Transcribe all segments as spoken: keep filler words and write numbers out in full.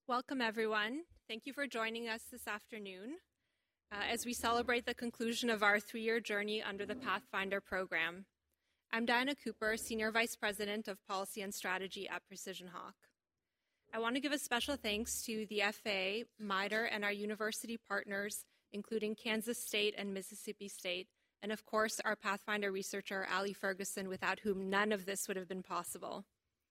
Welcome, everyone. Thank you for joining us this afternoon uh, as we celebrate the conclusion of our three-year journey under the Pathfinder program. I'm Diana Cooper, Senior Vice President of Policy and Strategy at Precision Hawk. I want to give a special thanks to the F A A, MITRE, and our university partners, including Kansas State and Mississippi State, and of course, our Pathfinder researcher, Ali Ferguson, without whom none of this would have been possible.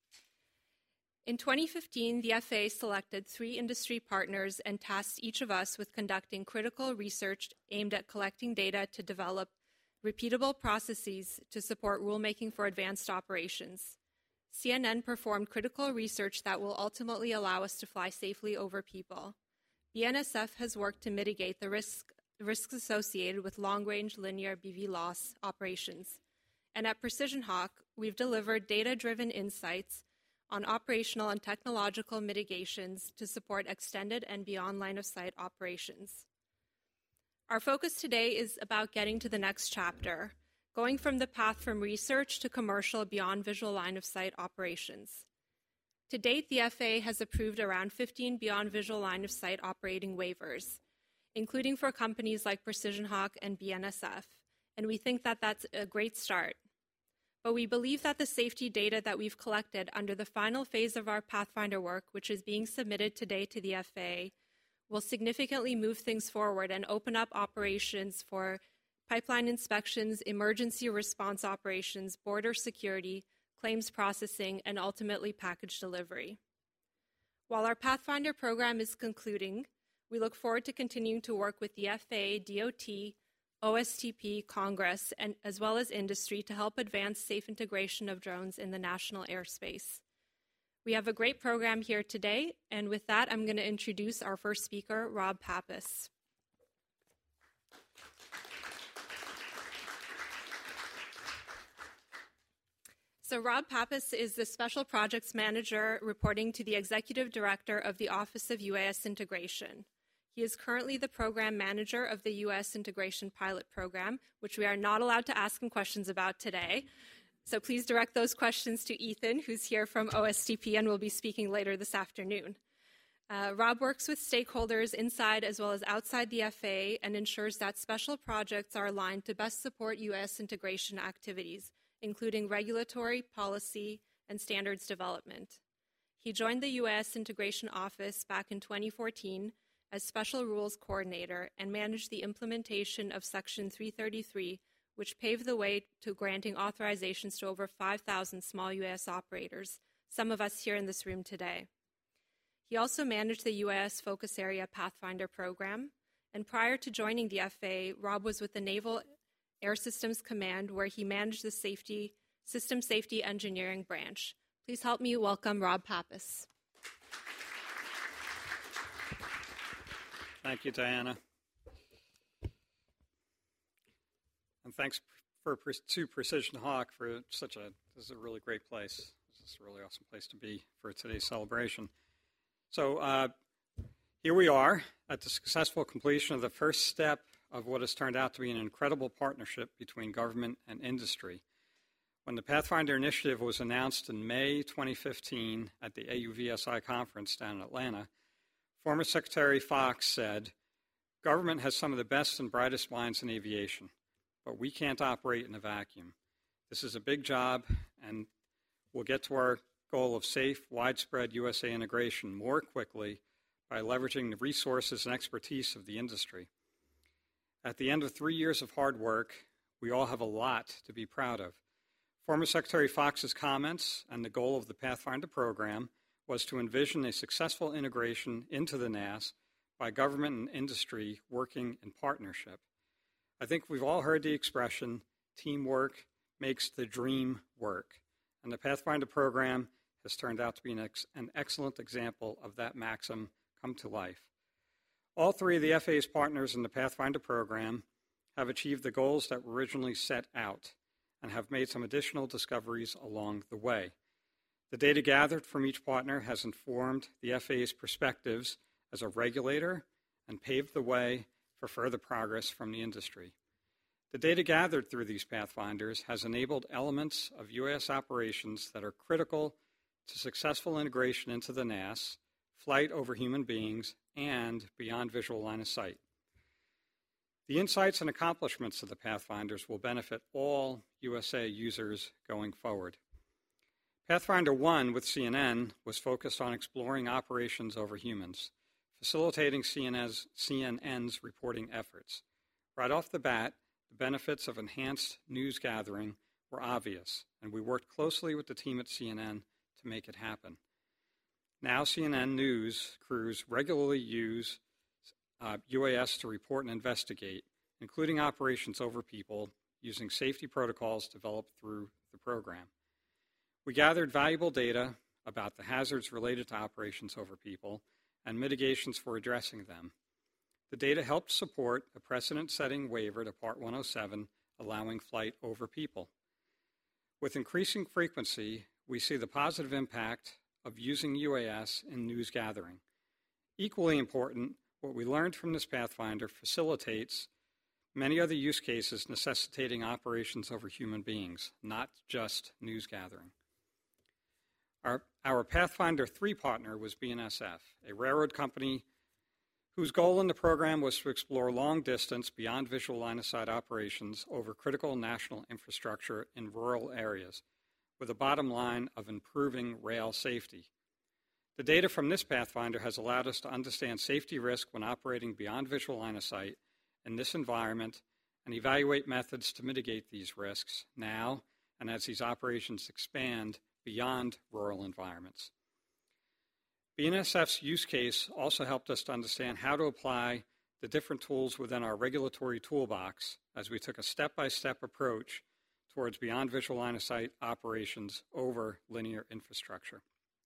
In twenty fifteen, the F A A selected three industry partners and tasked each of us with conducting critical research aimed at collecting data to develop repeatable processes to support rulemaking for advanced operations. C N N performed critical research that will ultimately allow us to fly safely over people. B N S F has worked to mitigate the risk, risks associated with long-range linear B V loss operations. And at Precision Hawk, we've delivered data-driven insights on operational and technological mitigations to support extended and beyond line-of-sight operations. Our focus today is about getting to the next chapter, going from the path from research to commercial beyond visual line-of-sight operations. To date, the F A A has approved around fifteen beyond visual line-of-sight operating waivers, including for companies like Precision Hawk and B N S F, and we think that that's a great start. But we believe that the safety data that we've collected under the final phase of our Pathfinder work, which is being submitted today to the F A A, will significantly move things forward and open up operations for pipeline inspections, emergency response operations, border security, claims processing, and ultimately package delivery. While our Pathfinder program is concluding, we look forward to continuing to work with the F A A, D O T, O S T P, Congress, and as well as industry to help advance safe integration of drones in the national airspace. We have a great program here today, and with that, I'm going to introduce our first speaker, Rob Pappas. So Rob Pappas is the Special Projects Manager reporting to the Executive Director of the Office of U A S Integration. He is currently the Program Manager of the U S Integration Pilot Program, which we are not allowed to ask him questions about today. So please direct those questions to Ethan, who's here from O S T P and will be speaking later this afternoon. Uh, Rob works with stakeholders inside as well as outside the F A A and ensures that special projects are aligned to best support U S integration activities, including regulatory, policy, and standards development. He joined the U S Integration Office back in twenty fourteen as Special Rules Coordinator and managed the implementation of Section three thirty-three, which paved the way to granting authorizations to over five thousand small U S operators, some of us here in this room today. He also managed the U S Focus Area Pathfinder program, and prior to joining the F A A, Rob was with the Naval Air Systems Command, where he managed the safety, System Safety Engineering branch. Please help me welcome Rob Pappas. Thank you, Diana. And thanks for, to Precision Hawk for such a, this is a really great place. This is a really awesome place to be for today's celebration. So uh, here we are at the successful completion of the first step of what has turned out to be an incredible partnership between government and industry. When the Pathfinder Initiative was announced in May twenty fifteen at the A U V S I conference down in Atlanta, former Secretary Fox said, "Government has some of the best and brightest minds in aviation, but we can't operate in a vacuum. This is a big job, and we'll get to our goal of safe, widespread U S A integration more quickly by leveraging the resources and expertise of the industry." At the end of three years of hard work, we all have a lot to be proud of. Former Secretary Fox's comments and the goal of the Pathfinder program was to envision a successful integration into the N A S by government and industry working in partnership. I think we've all heard the expression, teamwork makes the dream work, and the Pathfinder program has turned out to be an, ex- an excellent example of that maxim come to life. All three of the F A A's partners in the Pathfinder program have achieved the goals that were originally set out and have made some additional discoveries along the way. The data gathered from each partner has informed the F A A's perspectives as a regulator and paved the way for further progress from the industry. The data gathered through these Pathfinders has enabled elements of U S operations that are critical to successful integration into the N A S, flight over human beings, and beyond visual line of sight. The insights and accomplishments of the Pathfinders will benefit all U S A users going forward. Pathfinder one with C N N was focused on exploring operations over humans, facilitating C N N's reporting efforts. Right off the bat, the benefits of enhanced news gathering were obvious, and we worked closely with the team at C N N to make it happen. Now C N N news crews regularly use uh, U A S to report and investigate, including operations over people, using safety protocols developed through the program. We gathered valuable data about the hazards related to operations over people and mitigations for addressing them. The data helped support a precedent-setting waiver to Part one oh seven, allowing flight over people. With increasing frequency, we see the positive impact of using U A S in news gathering. Equally important, what we learned from this Pathfinder facilitates many other use cases necessitating operations over human beings, not just news gathering. Our, our Pathfinder three partner was B N S F, a railroad company whose goal in the program was to explore long-distance, beyond visual line-of-sight operations over critical national infrastructure in rural areas, with a bottom line of improving rail safety. The data from this Pathfinder has allowed us to understand safety risk when operating beyond visual line of sight in this environment and evaluate methods to mitigate these risks now and as these operations expand beyond rural environments. B N S F's use case also helped us to understand how to apply the different tools within our regulatory toolbox as we took a step-by-step approach towards beyond visual line of sight operations over linear infrastructure.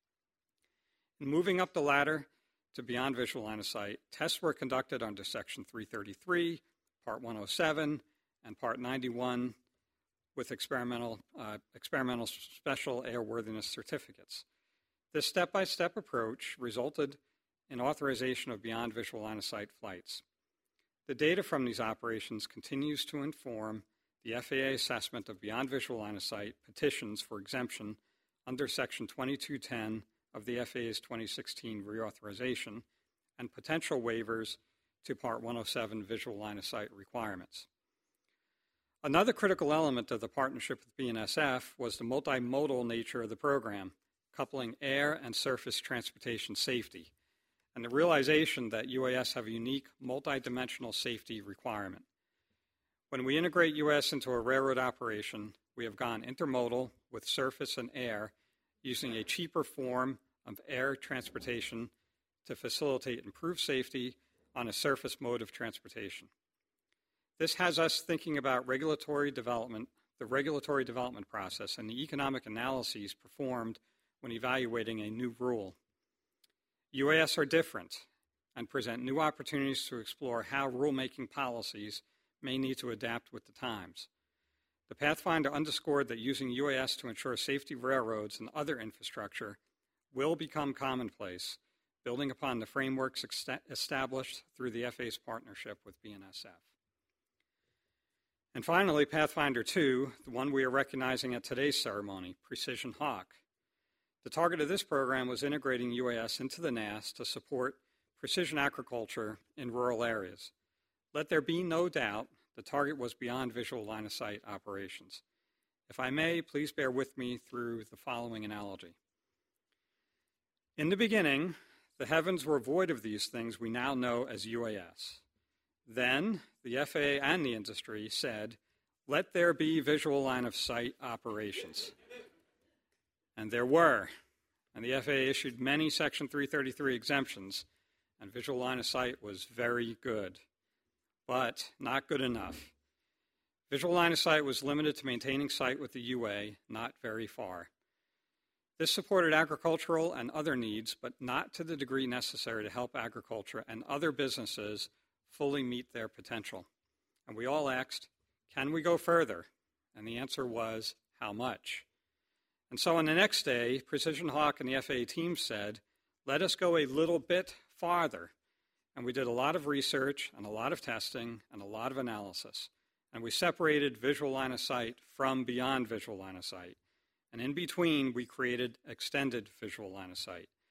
In moving up the ladder to beyond visual line of sight, tests were conducted under Section three thirty-three, Part one oh seven, and Part ninety-one with experimental, uh, experimental special airworthiness certificates. This step-by-step approach resulted in authorization of beyond visual line of sight flights. The data from these operations continues to inform the F A A assessment of beyond visual line of sight petitions for exemption under Section twenty-two ten of the F A A's twenty sixteen reauthorization and potential waivers to Part one oh seven visual line of sight requirements. Another critical element of the partnership with B N S F was the multimodal nature of the program, coupling air and surface transportation safety, and the realization that U A S have a unique multidimensional safety requirement. When we integrate U A S into a railroad operation, we have gone intermodal with surface and air, using a cheaper form of air transportation to facilitate improved safety on a surface mode of transportation. This has us thinking about regulatory development, the regulatory development process, and the economic analyses performed when evaluating a new rule. U A S are different and present new opportunities to explore how rulemaking policies may need to adapt with the times. The Pathfinder underscored that using U A S to ensure safety of railroads and other infrastructure will become commonplace, building upon the frameworks ex- established through the F A A's partnership with B N S F. And finally, Pathfinder two, the one we are recognizing at today's ceremony, Precision Hawk. The target of this program was integrating U A S into the N A S to support precision agriculture in rural areas. Let there be no doubt the target was beyond visual line of sight operations. If I may, please bear with me through the following analogy. In the beginning, the heavens were void of these things we now know as U A S. Then, the F A A and the industry said, let there be visual line of sight operations. And there were. And the F A A issued many Section three thirty-three exemptions, and visual line of sight was very good. But not good enough. Visual line of sight was limited to maintaining sight with the U A, not very far. This supported agricultural and other needs, but not to the degree necessary to help agriculture and other businesses fully meet their potential. And we all asked, can we go further? And the answer was, how much? And so on the next day, Precision Hawk and the F A A team said, let us go a little bit farther. And we did a lot of research and a lot of testing and a lot of analysis. And we separated visual line of sight from beyond visual line of sight. And in between, we created extended visual line of sight.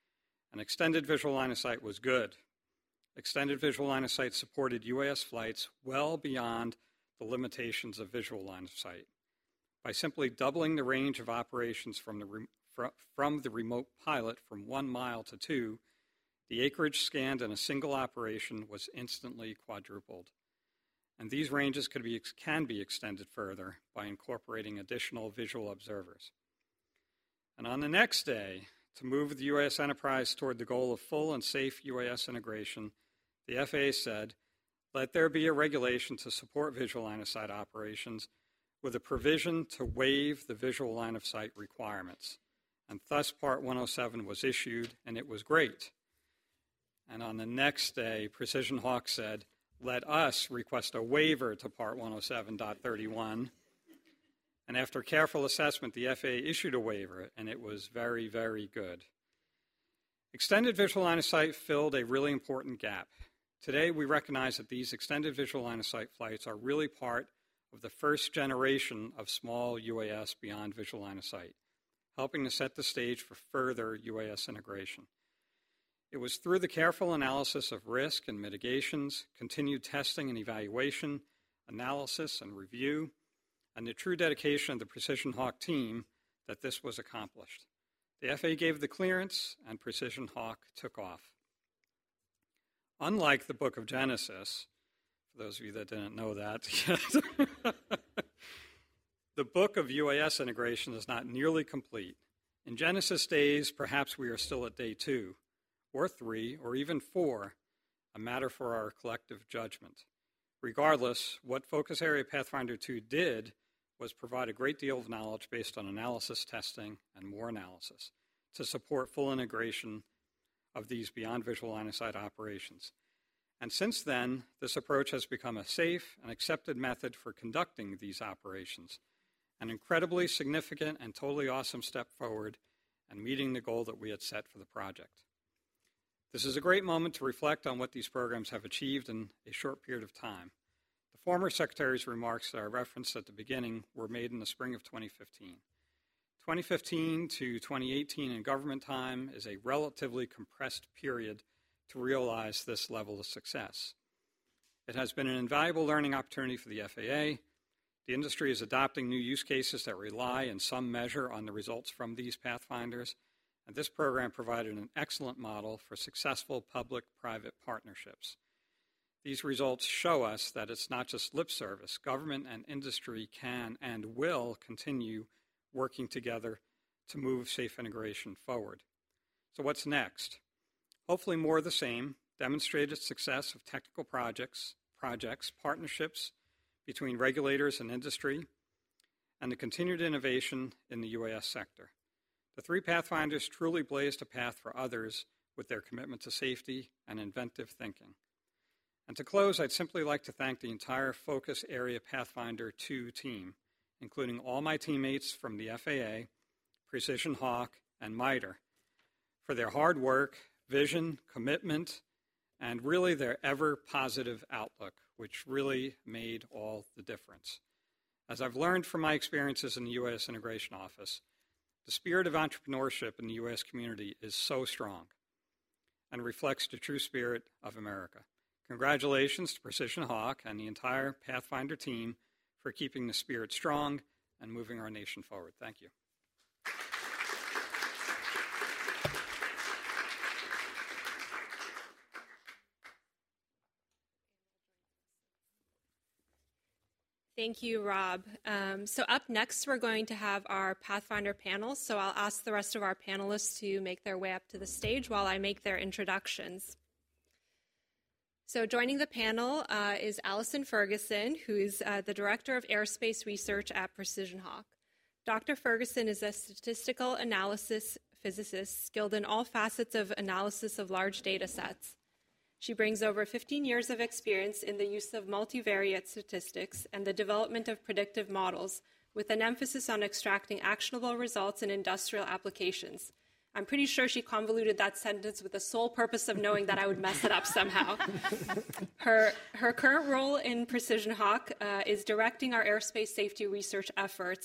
and extended visual line of sight was good. Extended visual line of sight supported U A S flights well beyond the limitations of visual line of sight. By simply doubling the range of operations from the, re- fr- from the remote pilot from one mile to two, the acreage scanned in a single operation was instantly quadrupled. And these ranges could be, can be extended further by incorporating additional visual observers. And on the next day, to move the U A S enterprise toward the goal of full and safe U A S integration, the F A A said, let there be a regulation to support visual line of sight operations with a provision to waive the visual line of sight requirements. And thus Part one oh seven was issued, and it was great. And on the next day, Precision Hawk said, let us request a waiver to Part one oh seven point thirty-one. And after careful assessment, the F A A issued a waiver, and it was very, very good. Extended visual line of sight filled a really important gap. Today, we recognize that these extended visual line of sight flights are really part of the first generation of small U A S beyond visual line of sight, helping to set the stage for further U A S integration. It was through the careful analysis of risk and mitigations, continued testing and evaluation, analysis and review, and the true dedication of the Precision Hawk team that this was accomplished. The F A A gave the clearance, and Precision Hawk took off. Unlike the book of Genesis, for those of you that didn't know that, the book of U A S integration is not nearly complete. In Genesis days, perhaps we are still at day two, or three, or even four, a matter for our collective judgment. Regardless, what Focus Area Pathfinder two did was provide a great deal of knowledge based on analysis, testing, and more analysis to support full integration of these beyond visual line of sight operations. And since then, this approach has become a safe and accepted method for conducting these operations, an incredibly significant and totally awesome step forward and meeting the goal that we had set for the project. This is a great moment to reflect on what these programs have achieved in a short period of time. The former Secretary's remarks that I referenced at the beginning were made in the spring of twenty fifteen. twenty fifteen to twenty eighteen in government time is a relatively compressed period to realize this level of success. It has been an invaluable learning opportunity for the F A A. The industry is adopting new use cases that rely in some measure on the results from these Pathfinders, and this program provided an excellent model for successful public-private partnerships. These results show us that it's not just lip service. Government and industry can and will continue working together to move safe integration forward. So what's next? Hopefully more of the same, demonstrated success of technical projects, projects, partnerships between regulators and industry, and the continued innovation in the U A S sector. The three Pathfinders truly blazed a path for others with their commitment to safety and inventive thinking. And to close, I'd simply like to thank the entire Focus Area Pathfinder two team, including all my teammates from the F A A, Precision Hawk, and MITRE, for their hard work, vision, commitment, and really their ever-positive outlook, which really made all the difference. As I've learned from my experiences in the U S Integration Office, the spirit of entrepreneurship in the U S community is so strong and reflects the true spirit of America. Congratulations to Precision Hawk and the entire Pathfinder team for keeping the spirit strong and moving our nation forward. Thank you. Thank you, Rob. Um, so up next, we're going to have our Pathfinder panel. So I'll ask the rest of our panelists to make their way up to the stage while I make their introductions. So joining the panel uh, is Allison Ferguson, who is uh, the Director of Aerospace Research at Precision Hawk. Doctor Ferguson is a statistical analysis physicist skilled in all facets of analysis of large data sets. She brings over fifteen years of experience in the use of multivariate statistics and the development of predictive models, with an emphasis on extracting actionable results in industrial applications. I'm pretty sure she convoluted that sentence with the sole purpose of knowing that I would mess it up somehow. Her, her current role in Precision Hawk uh, is directing our aerospace safety research efforts,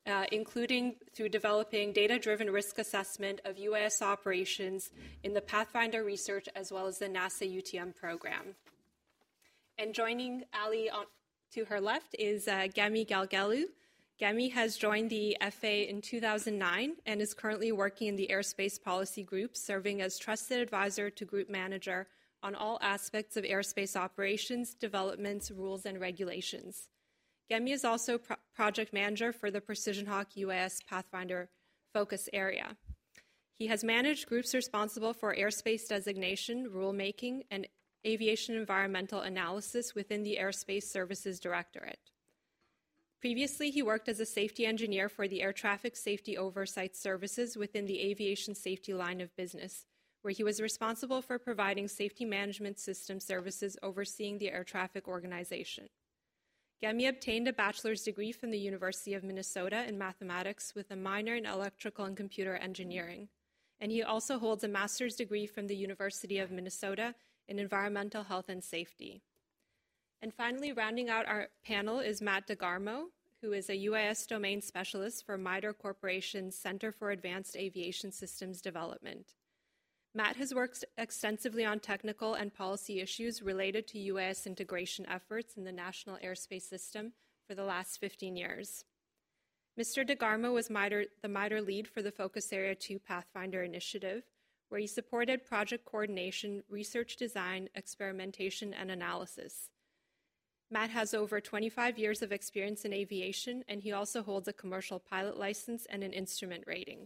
uh, including through developing data-driven risk assessment of U A S operations in the Pathfinder research as well as the NASA U T M program. And joining Ali on, to her left is uh, Gami Galgelu. Gami has joined the F A in two thousand nine and is currently working in the Airspace Policy Group, serving as trusted advisor to group manager on all aspects of airspace operations, developments, rules, and regulations. Gemi is also pro- project manager for the Precision Hawk U A S Pathfinder focus area. He has managed groups responsible for airspace designation, rulemaking, and aviation environmental analysis within the Airspace Services Directorate. Previously, he worked as a safety engineer for the Air Traffic Safety Oversight Services within the aviation safety line of business, where he was responsible for providing safety management system services overseeing the air traffic organization. Gemi obtained a bachelor's degree from the University of Minnesota in mathematics with a minor in electrical and computer engineering. And he also holds a master's degree from the University of Minnesota in environmental health and safety. And finally, rounding out our panel is Matt DeGarmo, who is a U A S domain specialist for MITRE Corporation's Center for Advanced Aviation Systems Development. Matt has worked extensively on technical and policy issues related to U A S integration efforts in the national airspace system for the last fifteen years. Mister DeGarmo was MITRE, the MITRE lead for the Focus Area two Pathfinder initiative, where he supported project coordination, research design, experimentation, and analysis. Matt has over twenty-five years of experience in aviation, and he also holds a commercial pilot license and an instrument rating.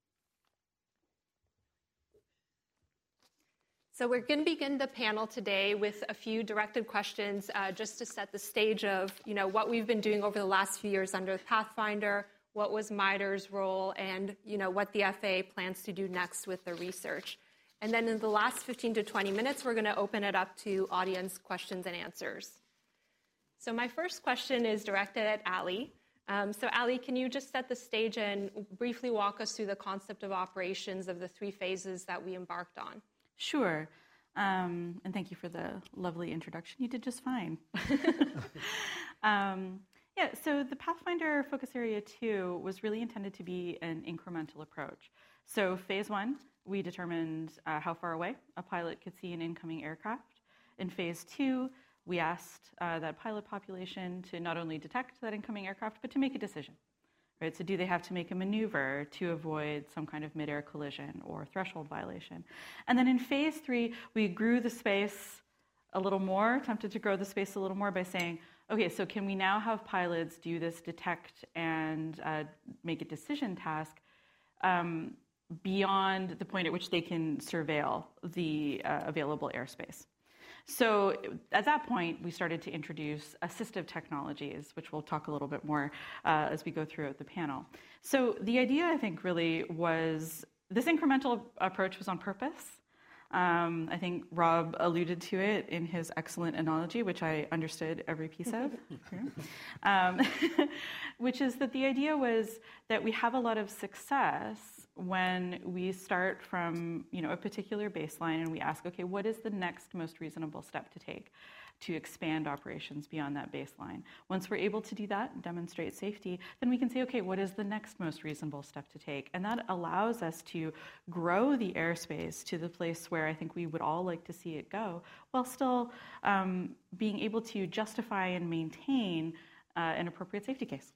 So we're going to begin the panel today with a few directed questions uh, just to set the stage of, you know, what we've been doing over the last few years under Pathfinder, what was MITRE's role, and, you know, what the F A A plans to do next with the research. And then in the last fifteen to twenty minutes, we're going to open it up to audience questions and answers. So my first question is directed at Ali. Um, so Ali, can you just set the stage and briefly walk us through the concept of operations of the three phases that we embarked on? Sure. Um, and thank you for the lovely introduction. You did just fine. um, yeah, so the Pathfinder Focus Area two was really intended to be an incremental approach. So phase one, we determined uh, how far away a pilot could see an incoming aircraft. In phase two, we asked uh, that pilot population to not only detect that incoming aircraft, but to make a decision. Right, so do they have to make a maneuver to avoid some kind of mid-air collision or threshold violation? And then in phase three, we grew the space a little more, attempted to grow the space a little more by saying, okay, so can we now have pilots do this detect and uh, make a decision task um, beyond the point at which they can surveil the uh, available airspace? So at that point, we started to introduce assistive technologies, which we'll talk a little bit more uh, as we go throughout the panel. So the idea, I think, really was this incremental approach was on purpose. Um, I think Rob alluded to it in his excellent analogy, which I understood every piece of, um, which is that the idea was that we have a lot of success when we start from, you know, a particular baseline and we ask, okay, what is the next most reasonable step to take to expand operations beyond that baseline? Once we're able to do that and demonstrate safety, then we can say, okay, what is the next most reasonable step to take? And that allows us to grow the airspace to the place where I think we would all like to see it go, while still um, being able to justify and maintain uh, an appropriate safety case.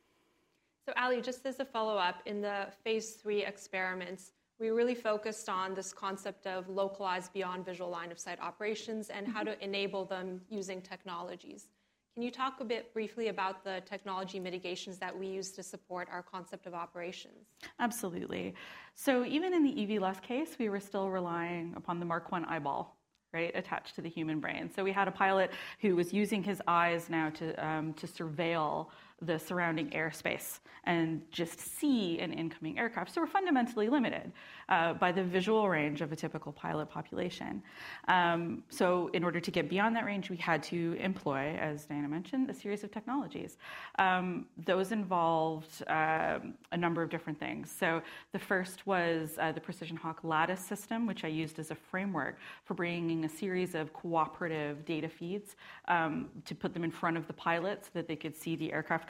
So Ali, just as a follow-up, in the phase three experiments, we really focused on this concept of localized beyond visual line of sight operations and how to enable them using technologies. Can you talk a bit briefly about the technology mitigations that we use to support our concept of operations? Absolutely. So even in the E V L U S case, we were still relying upon the Mark one eyeball, right, attached to the human brain. So we had a pilot who was using his eyes now to um, to surveil the surrounding airspace and just see an incoming aircraft. So we're fundamentally limited uh, by the visual range of a typical pilot population. Um, so in order to get beyond that range, we had to employ, as Diana mentioned, a series of technologies. Um, those involved um, a number of different things. So the first was uh, the Precision Hawk Lattice system, which I used as a framework for bringing a series of cooperative data feeds um, to put them in front of the pilot so that they could see the aircraft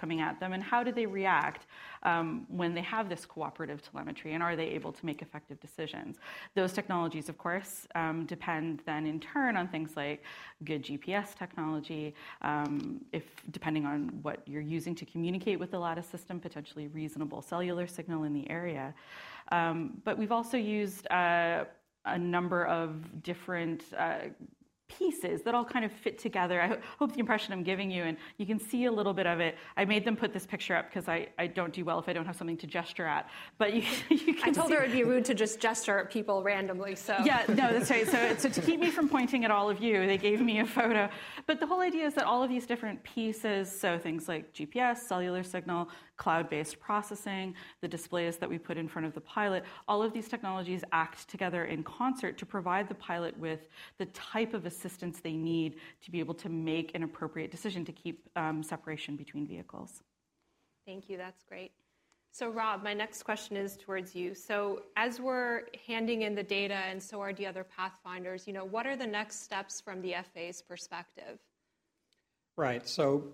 coming at them, and how do they react um, when they have this cooperative telemetry, and are they able to make effective decisions? Those technologies, of course, um, depend then in turn on things like good G P S technology, um, if depending on what you're using to communicate with the Lattice system, potentially reasonable cellular signal in the area. Um, but we've also used uh, a number of different uh, pieces that all kind of fit together. I ho- hope the impression I'm giving you, and you can see a little bit of it. I made them put this picture up because I, I don't do well if I don't have something to gesture at. But you, you can I told see. her it would be rude to just gesture at people randomly. So Yeah, no, that's right. So, so to keep me from pointing at all of you, they gave me a photo. But the whole idea is that all of these different pieces, so things like G P S, cellular signal, cloud-based processing, the displays that we put in front of the pilot, all of these technologies act together in concert to provide the pilot with the type of assistance they need to be able to make an appropriate decision to keep um, separation between vehicles. Thank you. That's great. So Rob, my next question is towards you. So as we're handing in the data and so are the other Pathfinders, you know, what are the next steps from the F A's perspective? Right. So,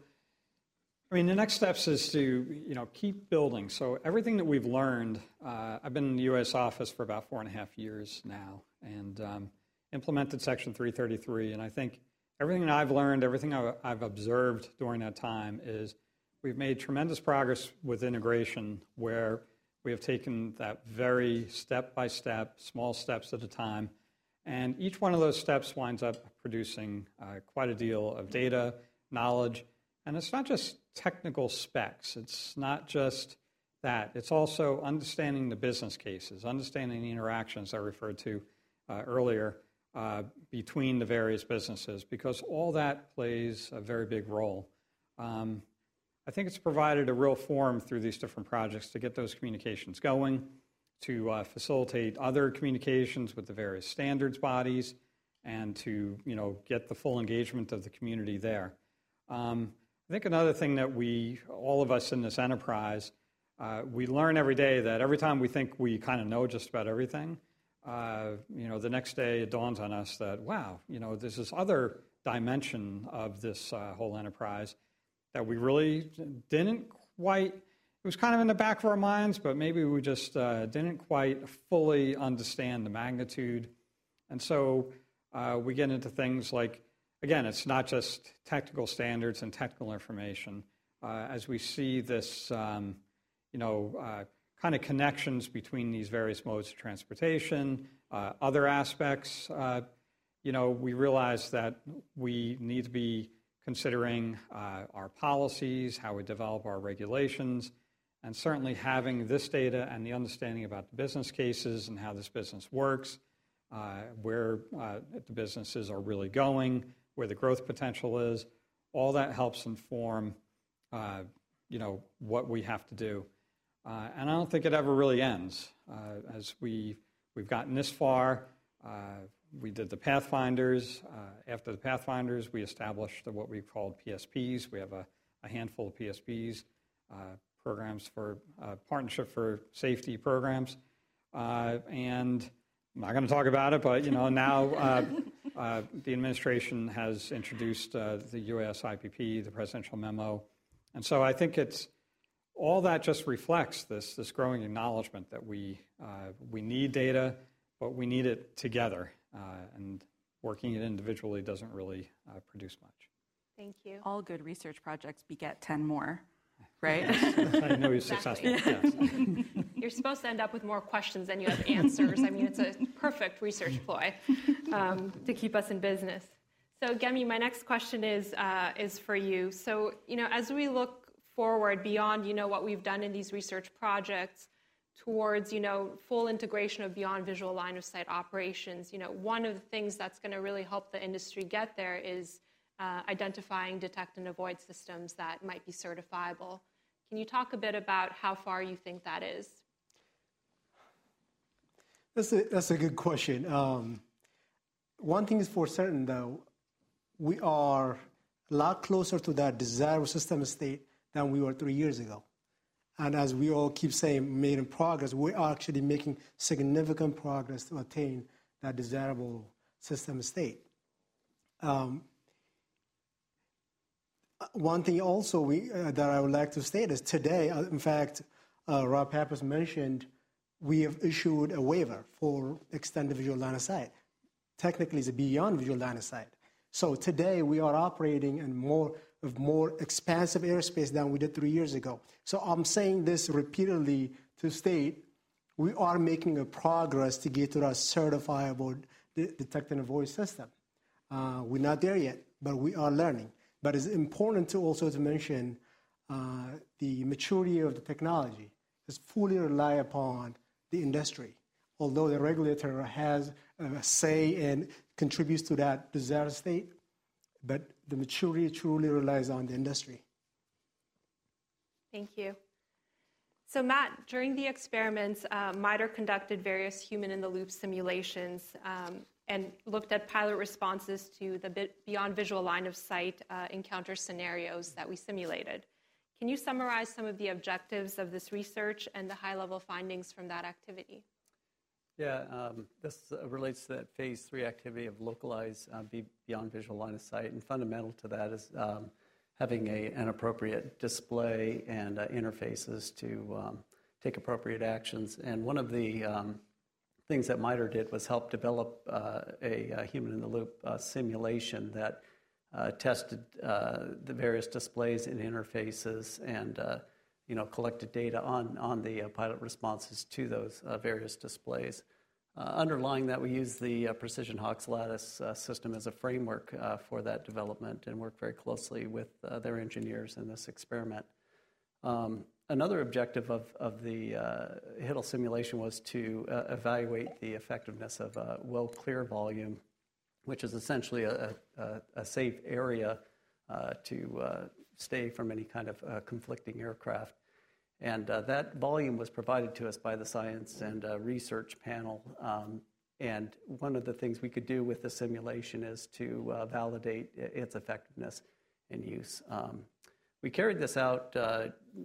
I mean, the next steps is to, you know, keep building. So everything that we've learned, uh, I've been in the U S office for about four and a half years now, and um, implemented Section three thirty-three. And I think everything that I've learned, everything I've, I've observed during that time is we've made tremendous progress with integration, where we have taken that very step-by-step, small steps at a time, and each one of those steps winds up producing uh, quite a deal of data, knowledge, and it's not just technical specs. It's not just that. It's also understanding the business cases, understanding the interactions I referred to uh, earlier uh, between the various businesses, because all that plays a very big role. Um, I think it's provided a real forum through these different projects to get those communications going, to uh, facilitate other communications with the various standards bodies, and to, you know, get the full engagement of the community there. Um, I think another thing that we, all of us in this enterprise, uh, we learn every day that every time we think we kind of know just about everything, uh, you know, the next day it dawns on us that, wow, you know, there's this other dimension of this uh, whole enterprise that we really didn't quite, it was kind of in the back of our minds, but maybe we just uh, didn't quite fully understand the magnitude. And so uh, we get into things like, again, it's not just technical standards and technical information. Uh, as we see this, um, you know, uh, kind of connections between these various modes of transportation, uh, other aspects, uh, you know, we realize that we need to be considering uh, our policies, how we develop our regulations, and certainly having this data and the understanding about the business cases and how this business works, uh, where uh, the businesses are really going, where the growth potential is, all that helps inform, uh, you know, what we have to do. Uh, and I don't think it ever really ends. Uh, as we, we've gotten this far, uh, we did the Pathfinders. Uh, after the Pathfinders, we established what we called P S Ps. We have a, a handful of P S Ps, uh, programs for uh, Partnership for Safety programs. Uh, and I'm not going to talk about it, but, you know, now uh, uh, the administration has introduced uh, the U S I P P, the presidential memo. And so I think it's, all that just reflects this, this growing acknowledgement that we, uh, we need data, but we need it together. Uh, and working it individually doesn't really uh, produce much. Thank you. All good research projects beget ten more, right? I know you're Exactly. successful. Yes. You're supposed to end up with more questions than you have answers. I mean, it's a perfect research ploy um, to keep us in business. So, Gemi, my next question is uh, is for you. So, you know, as we look forward beyond, you know, what we've done in these research projects towards, you know, full integration of beyond visual line of sight operations, you know, one of the things that's going to really help the industry get there is uh, identifying detect and avoid systems that might be certifiable. Can you talk a bit about how far you think that is? That's a, that's a good question. Um, one thing is for certain, though, we are a lot closer to that desirable system state than we were three years ago. And as we all keep saying, made in progress, we are actually making significant progress to attain that desirable system state. Um, one thing also we, uh, that I would like to state is today, uh, in fact, uh, Rob Pappas mentioned we have issued a waiver for extended visual line of sight. Technically, it's beyond visual line of sight. So today we are operating in more of more expansive airspace than we did three years ago. So I'm saying this repeatedly to state we are making a progress to get to that certifiable de- detect and avoid system. Uh, we're not there yet, but we are learning. But it's important to also to mention uh, the maturity of the technology is fully rely upon the industry. Although the regulator has a say and contributes to that desired state, but the maturity truly relies on the industry. Thank you. So Matt, during the experiments, uh, MITRE conducted various human-in-the-loop simulations um, and looked at pilot responses to the beyond visual line of sight uh, encounter scenarios that we simulated. Can you summarize some of the objectives of this research and the high-level findings from that activity? Yeah, um, this uh, relates to that phase three activity of localize uh, be beyond visual line of sight, and fundamental to that is um, having a, an appropriate display and uh, interfaces to um, take appropriate actions. And one of the um, things that MITRE did was help develop uh, a, a human-in-the-loop uh, simulation that uh, tested uh, the various displays and interfaces and uh, you know, collected data on, on the uh, pilot responses to those uh, various displays. Uh, underlying that, we use the uh, Precision Hawks Lattice uh, system as a framework uh, for that development and work very closely with uh, their engineers in this experiment. Um, another objective of, of the uh, H I T L simulation was to uh, evaluate the effectiveness of uh, well clear volume, which is essentially a, a, a safe area uh, to uh, stay from any kind of uh, conflicting aircraft. And uh, that volume was provided to us by the science and uh, research panel. Um, and one of the things we could do with the simulation is to uh, validate its effectiveness in use. Um, we carried this out uh,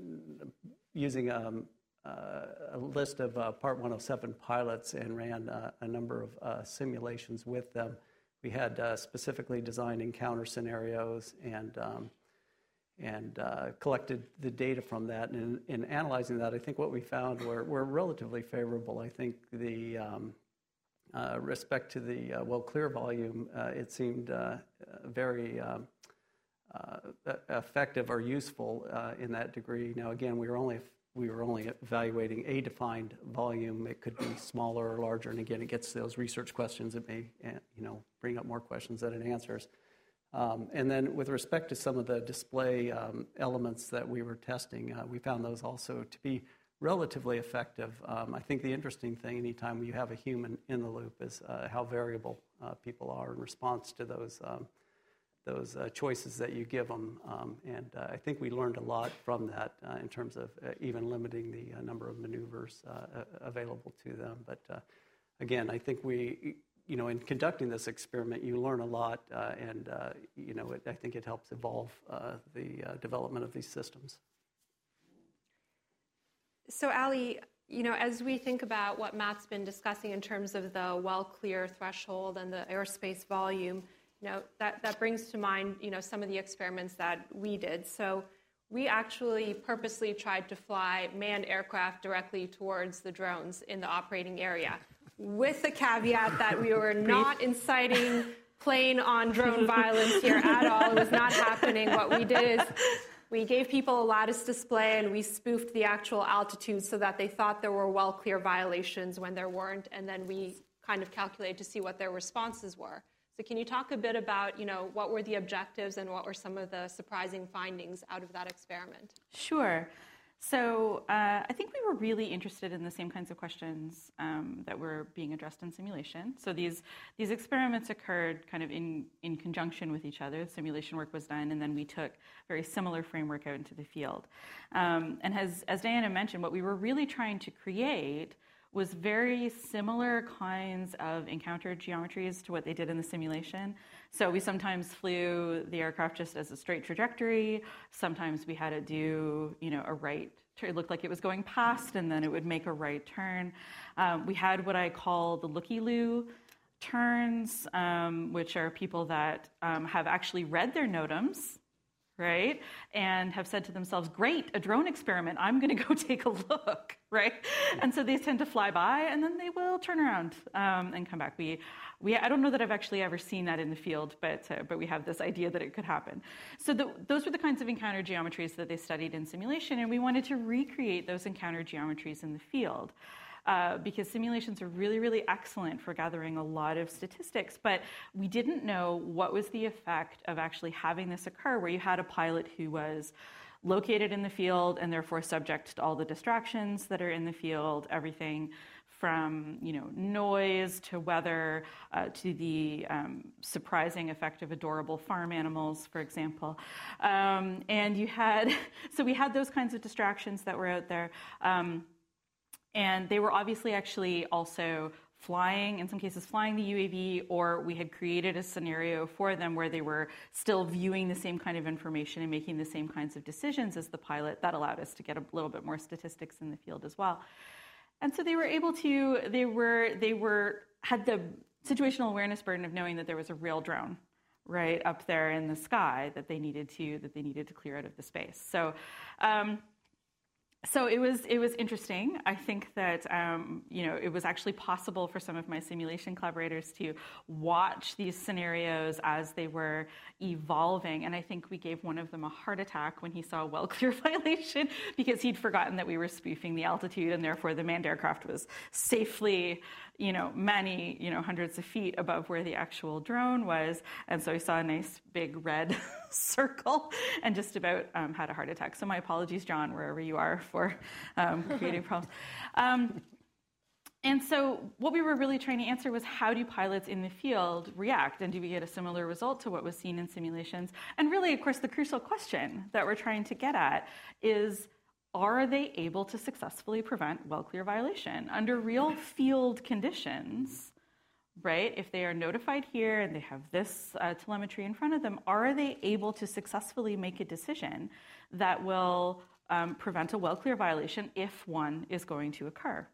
using um, uh, a list of uh, Part one oh seven pilots and ran uh, a number of uh, simulations with them. We had uh, specifically designed encounter scenarios and um, and uh, collected the data from that. And in, in analyzing that, I think what we found were, were relatively favorable. I think the um, uh, respect to the uh, well clear volume, uh, it seemed uh, very um, uh, effective or useful uh, in that degree. Now, again, we were only we were only evaluating a defined volume. It could be smaller or larger, and again, it gets to those research questions. It may you know bring up more questions than it answers. Um, and then with respect to some of the display um, elements that we were testing, uh, we found those also to be relatively effective. Um, I think the interesting thing anytime you have a human in the loop is uh, how variable uh, people are in response to those, um, those uh, choices that you give them. Um, and uh, I think we learned a lot from that uh, in terms of uh, even limiting the uh, number of maneuvers uh, available to them. But uh, again, I think we... You know, in conducting this experiment, you learn a lot, uh, and uh, you know, it, I think it helps evolve uh, the uh, development of these systems. So, Ali, you know, as we think about what Matt's been discussing in terms of the well clear threshold and the airspace volume, you know, that that brings to mind, you know, some of the experiments that we did. So, we actually purposely tried to fly manned aircraft directly towards the drones in the operating area, with the caveat that we were not inciting plane on drone violence here at all. It was not happening. What we did is we gave people a lattice display and we spoofed the actual altitude so that they thought there were well clear violations when there weren't, and then we kind of calculated to see what their responses were. So can you talk a bit about, you know, what were the objectives and what were some of the surprising findings out of that experiment? Sure. So uh, I think we were really interested in the same kinds of questions um, that were being addressed in simulation. So these these experiments occurred kind of in, in conjunction with each other. The simulation work was done, and then we took a very similar framework out into the field. Um, and as, as Diana mentioned, what we were really trying to create was very similar kinds of encounter geometries to what they did in the simulation. So we sometimes flew the aircraft just as a straight trajectory. Sometimes we had to do, you know, a right, it looked like it was going past, and then it would make a right turn. Um, we had what I call the looky-loo turns, um, which are people that um, have actually read their NOTAMs right? And have said to themselves, great, a drone experiment, I'm going to go take a look, right? And so they tend to fly by, and then they will turn around um, and come back. We, we, I don't know that I've actually ever seen that in the field, but, uh, but we have this idea that it could happen. So the, those were the kinds of encounter geometries that they studied in simulation, and we wanted to recreate those encounter geometries in the field. Uh, because simulations are really, really excellent for gathering a lot of statistics, but we didn't know what was the effect of actually having this occur, where you had a pilot who was located in the field and therefore subject to all the distractions that are in the field, everything from, you know, noise to weather uh, to the um, surprising effect of adorable farm animals, for example. Um, and you had, so we had those kinds of distractions that were out there. Um, And they were obviously actually also flying, in some cases flying the U A V, or we had created a scenario for them where they were still viewing the same kind of information and making the same kinds of decisions as the pilot. That allowed us to get a little bit more statistics in the field as well. And so they were able to, they were, they were, had the situational awareness burden of knowing that there was a real drone right up there in the sky that they needed to, that they needed to clear out of the space. So, um, So it was it was interesting. I think that um, you know it was actually possible for some of my simulation collaborators to watch these scenarios as they were evolving, and I think we gave one of them a heart attack when he saw a well clear violation because he'd forgotten that we were spoofing the altitude, and therefore the manned aircraft was safely, you know, many you know hundreds of feet above where the actual drone was, and so he saw a nice big red circle and just about um, had a heart attack. So my apologies, John, wherever you are, for um, creating problems. Um, and so what we were really trying to answer was, how do pilots in the field react? And do we get a similar result to what was seen in simulations? And really, of course, the crucial question that we're trying to get at is, are they able to successfully prevent well clear violation under real field conditions? Right? If they are notified here and they have this uh, telemetry in front of them, are they able to successfully make a decision that will um, prevent a well clear violation if one is going to occur?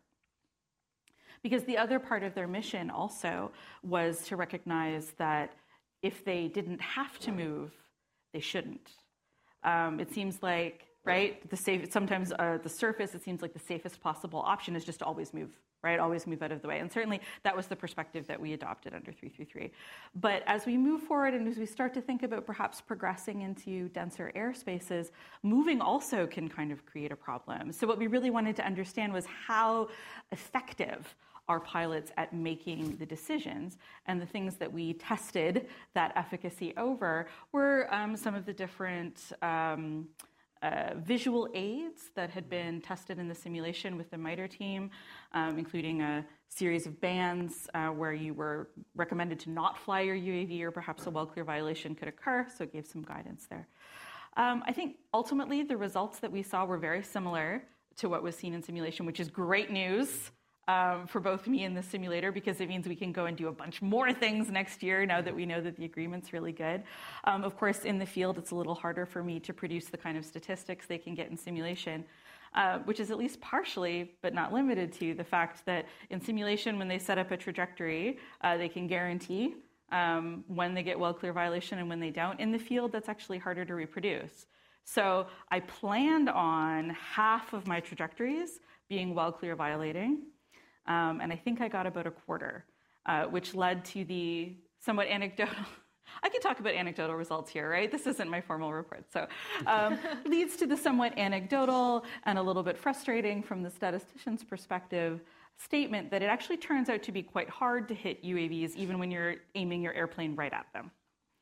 Because the other part of their mission also was to recognize that if they didn't have to move, they shouldn't. Um, it seems like, right, the safe, sometimes uh, the surface, it seems like the safest possible option is just to always move. Right, always move out of the way. And certainly that was the perspective that we adopted under three three three. But as we move forward and as we start to think about perhaps progressing into denser airspaces, moving also can kind of create a problem. So what we really wanted to understand was how effective are pilots at making the decisions. And the things that we tested that efficacy over were um, some of the different um, Uh, visual aids that had been tested in the simulation with the MITRE team, um, including a series of bands uh, where you were recommended to not fly your U A V, or perhaps a well clear violation could occur, so it gave some guidance there. Um, I think ultimately the results that we saw were very similar to what was seen in simulation, which is great news um, for both me and the simulator, because it means we can go and do a bunch more things next year now that we know that the agreement's really good. Um, of course, in the field, it's a little harder for me to produce the kind of statistics they can get in simulation, uh, which is at least partially, but not limited to, the fact that in simulation, when they set up a trajectory, uh, they can guarantee um, when they get well clear violation and when they don't. In the field, that's actually harder to reproduce. So I planned on half of my trajectories being well clear violating. Um, and I think I got about a quarter, uh, which led to the somewhat anecdotal, I can talk about anecdotal results here, right? This isn't my formal report. So um, leads to the somewhat anecdotal and a little bit frustrating from the statistician's perspective statement that it actually turns out to be quite hard to hit U A Vs even when you're aiming your airplane right at them.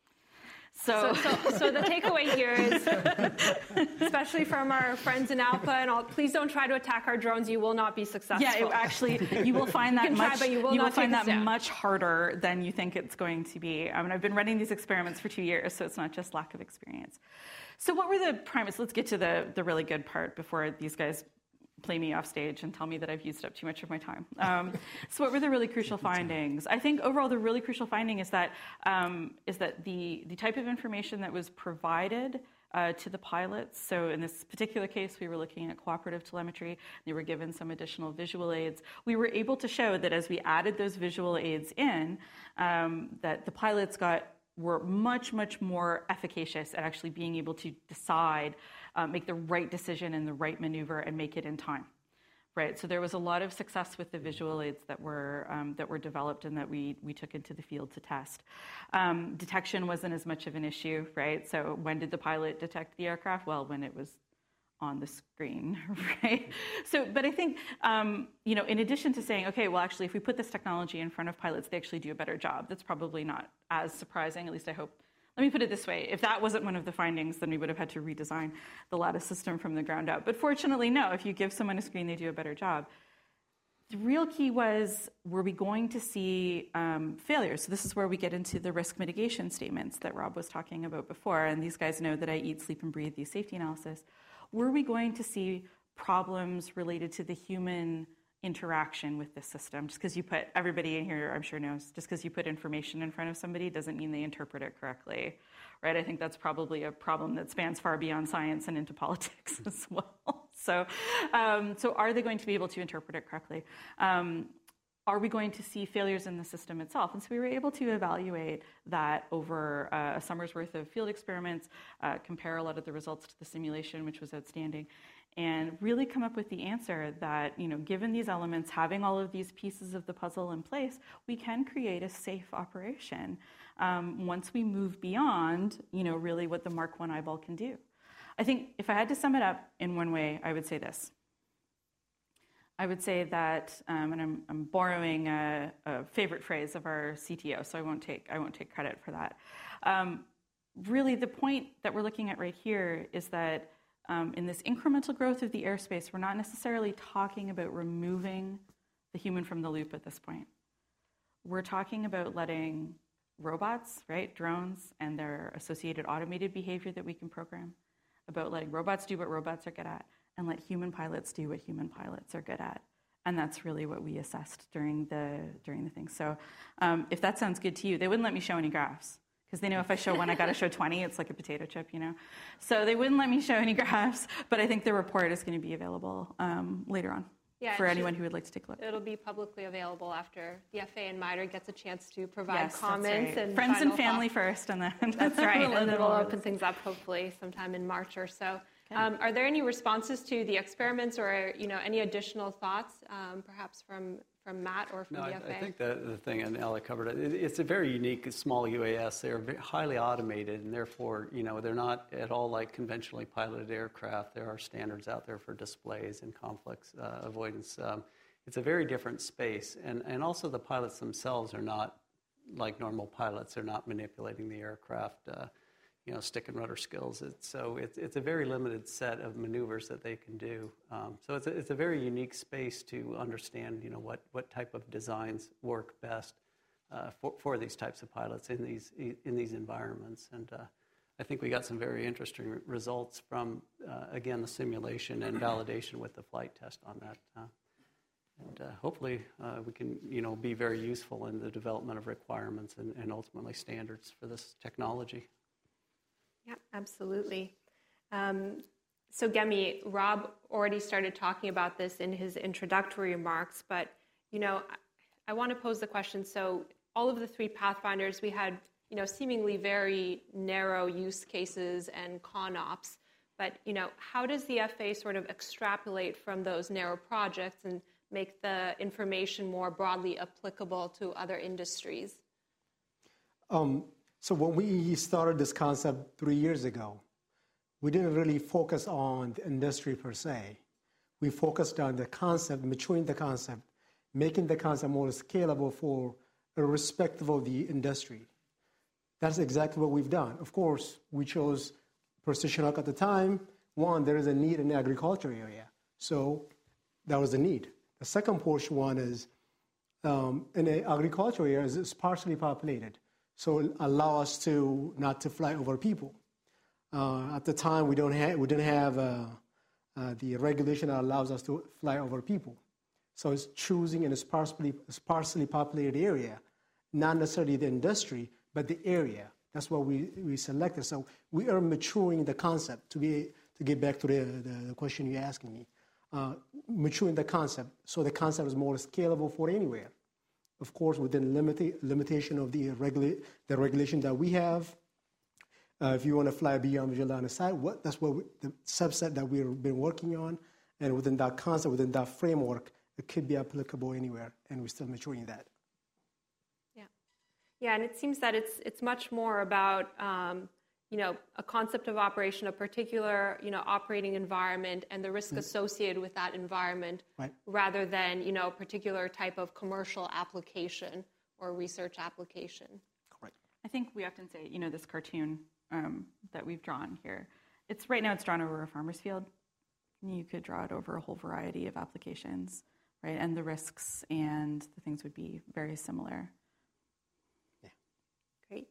So, so, so, so the takeaway here is, especially from our friends in ALPA and all, please don't try to attack our drones. You will not be successful. Yeah, it, actually, you will find that you can much. Try, but you will, you not will find that down. much harder than you think it's going to be. I mean, I've been running these experiments for two years, so it's not just lack of experience. So, what were the premise? Let's get to the the really good part before these guys play me off stage and tell me that I've used up too much of my time. Um, so what were the really crucial findings? I think overall the really crucial finding is that um, is that the, the type of information that was provided uh, to the pilots, so in this particular case we were looking at cooperative telemetry, they were given some additional visual aids. We were able to show that as we added those visual aids in, um, that the pilots got were much, much more efficacious at actually being able to decide, uh, make the right decision and the right maneuver and make it in time. Right, so there was a lot of success with the visual aids that were um, that were developed and that we we took into the field to test. Um, detection wasn't as much of an issue, right? So when did the pilot detect the aircraft? Well, when it was on the screen, right? So, but I think um, you know, in addition to saying, okay, well, actually, if we put this technology in front of pilots, they actually do a better job. That's probably not as surprising. At least I hope. Let me put it this way. If that wasn't one of the findings, then we would have had to redesign the Lattice system from the ground up. But fortunately, no. If you give someone a screen, they do a better job. The real key was, were we going to see um, failures? So this is where we get into the risk mitigation statements that Rob was talking about before. And these guys know that I eat, sleep, and breathe these safety analysis. Were we going to see problems related to the human interaction with this system? Just because you put, everybody in here I'm sure knows, just because you put information in front of somebody doesn't mean they interpret it correctly, right? I think that's probably a problem that spans far beyond science and into politics as well. So, um, so are they going to be able to interpret it correctly? Um, are we going to see failures in the system itself? And so we were able to evaluate that over uh, a summer's worth of field experiments, uh, compare a lot of the results to the simulation, which was outstanding, and really come up with the answer that, you know, given these elements, having all of these pieces of the puzzle in place, we can create a safe operation um, once we move beyond, you know, really what the Mark one eyeball can do. I think if I had to sum it up in one way, I would say this. I would say that, um, and I'm, I'm borrowing a, a favorite phrase of our C T O, so I won't take I won't take credit for that. Um, really, the point that we're looking at right here is that Um, in this incremental growth of the airspace, we're not necessarily talking about removing the human from the loop at this point. We're talking about letting robots, right, drones, and their associated automated behavior that we can program, about letting robots do what robots are good at, and let human pilots do what human pilots are good at. And that's really what we assessed during the during the thing. So um, if that sounds good to you, they wouldn't let me show any graphs, because they know if I show one, I got to show twenty. It's like a potato chip, you know. So they wouldn't let me show any graphs, but I think the report is going to be available um, later on yeah, for anyone who would like to take a look. It'll be publicly available after the F A A and MITRE gets a chance to provide yes, comments. Right. and Friends and family thoughts. first, and then that's right. And then we'll open things up hopefully sometime in March or so. Okay. Um, are there any responses to the experiments, or you know, any additional thoughts, um, perhaps from? From Matt or from no, the F A A? I think the, the thing, and Ella covered it, it, it's a very unique small U A S. They're very highly automated, and therefore, you know, they're not at all like conventionally piloted aircraft. There are standards out there for displays and conflict uh, avoidance. Um, it's a very different space, and, and also the pilots themselves are not like normal pilots. They're not manipulating the aircraft, uh, you know, stick and rudder skills. It's, so it's, it's a very limited set of maneuvers that they can do. Um, so it's a, it's a very unique space to understand, you know, what, what type of designs work best uh, for, for these types of pilots in these in these environments. And uh, I think we got some very interesting results from, uh, again, the simulation and validation with the flight test on that. Uh, and uh, hopefully uh, we can, you know, be very useful in the development of requirements and, and ultimately standards for this technology. Yeah, absolutely. Um, so Gemi, Rob already started talking about this in his introductory remarks, but, you know, I, I want to pose the question. So all of the three Pathfinders, we had, you know, seemingly very narrow use cases and ConOps, but, you know, how does the F A A sort of extrapolate from those narrow projects and make the information more broadly applicable to other industries? Um, So when we started this concept three years ago, we didn't really focus on the industry per se. We focused on the concept, maturing the concept, making the concept more scalable for irrespective of the industry. That's exactly what we've done. Of course, we chose Precision Hawk at the time. One, there is a need in the agriculture area. So that was the need. The second portion one is um, in the agriculture area is sparsely populated. So allow us to not to fly over people. Uh, at the time, we don't have we didn't have uh, uh, the regulation that allows us to fly over people. So it's choosing in a sparsely sparsely populated area, not necessarily the industry, but the area. That's what we, we selected. So we are maturing the concept to be to get back to the, the, the question you're asking me. Uh, maturing the concept so the concept is more scalable for anywhere. of course, within limit, limitation of the, regula- the regulation that we have. Uh, if you want to fly beyond visual line of sight, what, that's what we, the subset that we've been working on. And within that concept, within that framework, it could be applicable anywhere, and we're still maturing that. Yeah, yeah, and it seems that it's it's much more about um, you know a concept of operation, a particular you know operating environment, and the risk mm-hmm. associated with that environment, right. rather than you know a particular type of commercial application or research application. Correct. I think we often say you know this cartoon um, that we've drawn here. It's right now it's drawn over a farmer's field. You could draw it over a whole variety of applications, right? And the risks and the things would be very similar. Yeah. Great.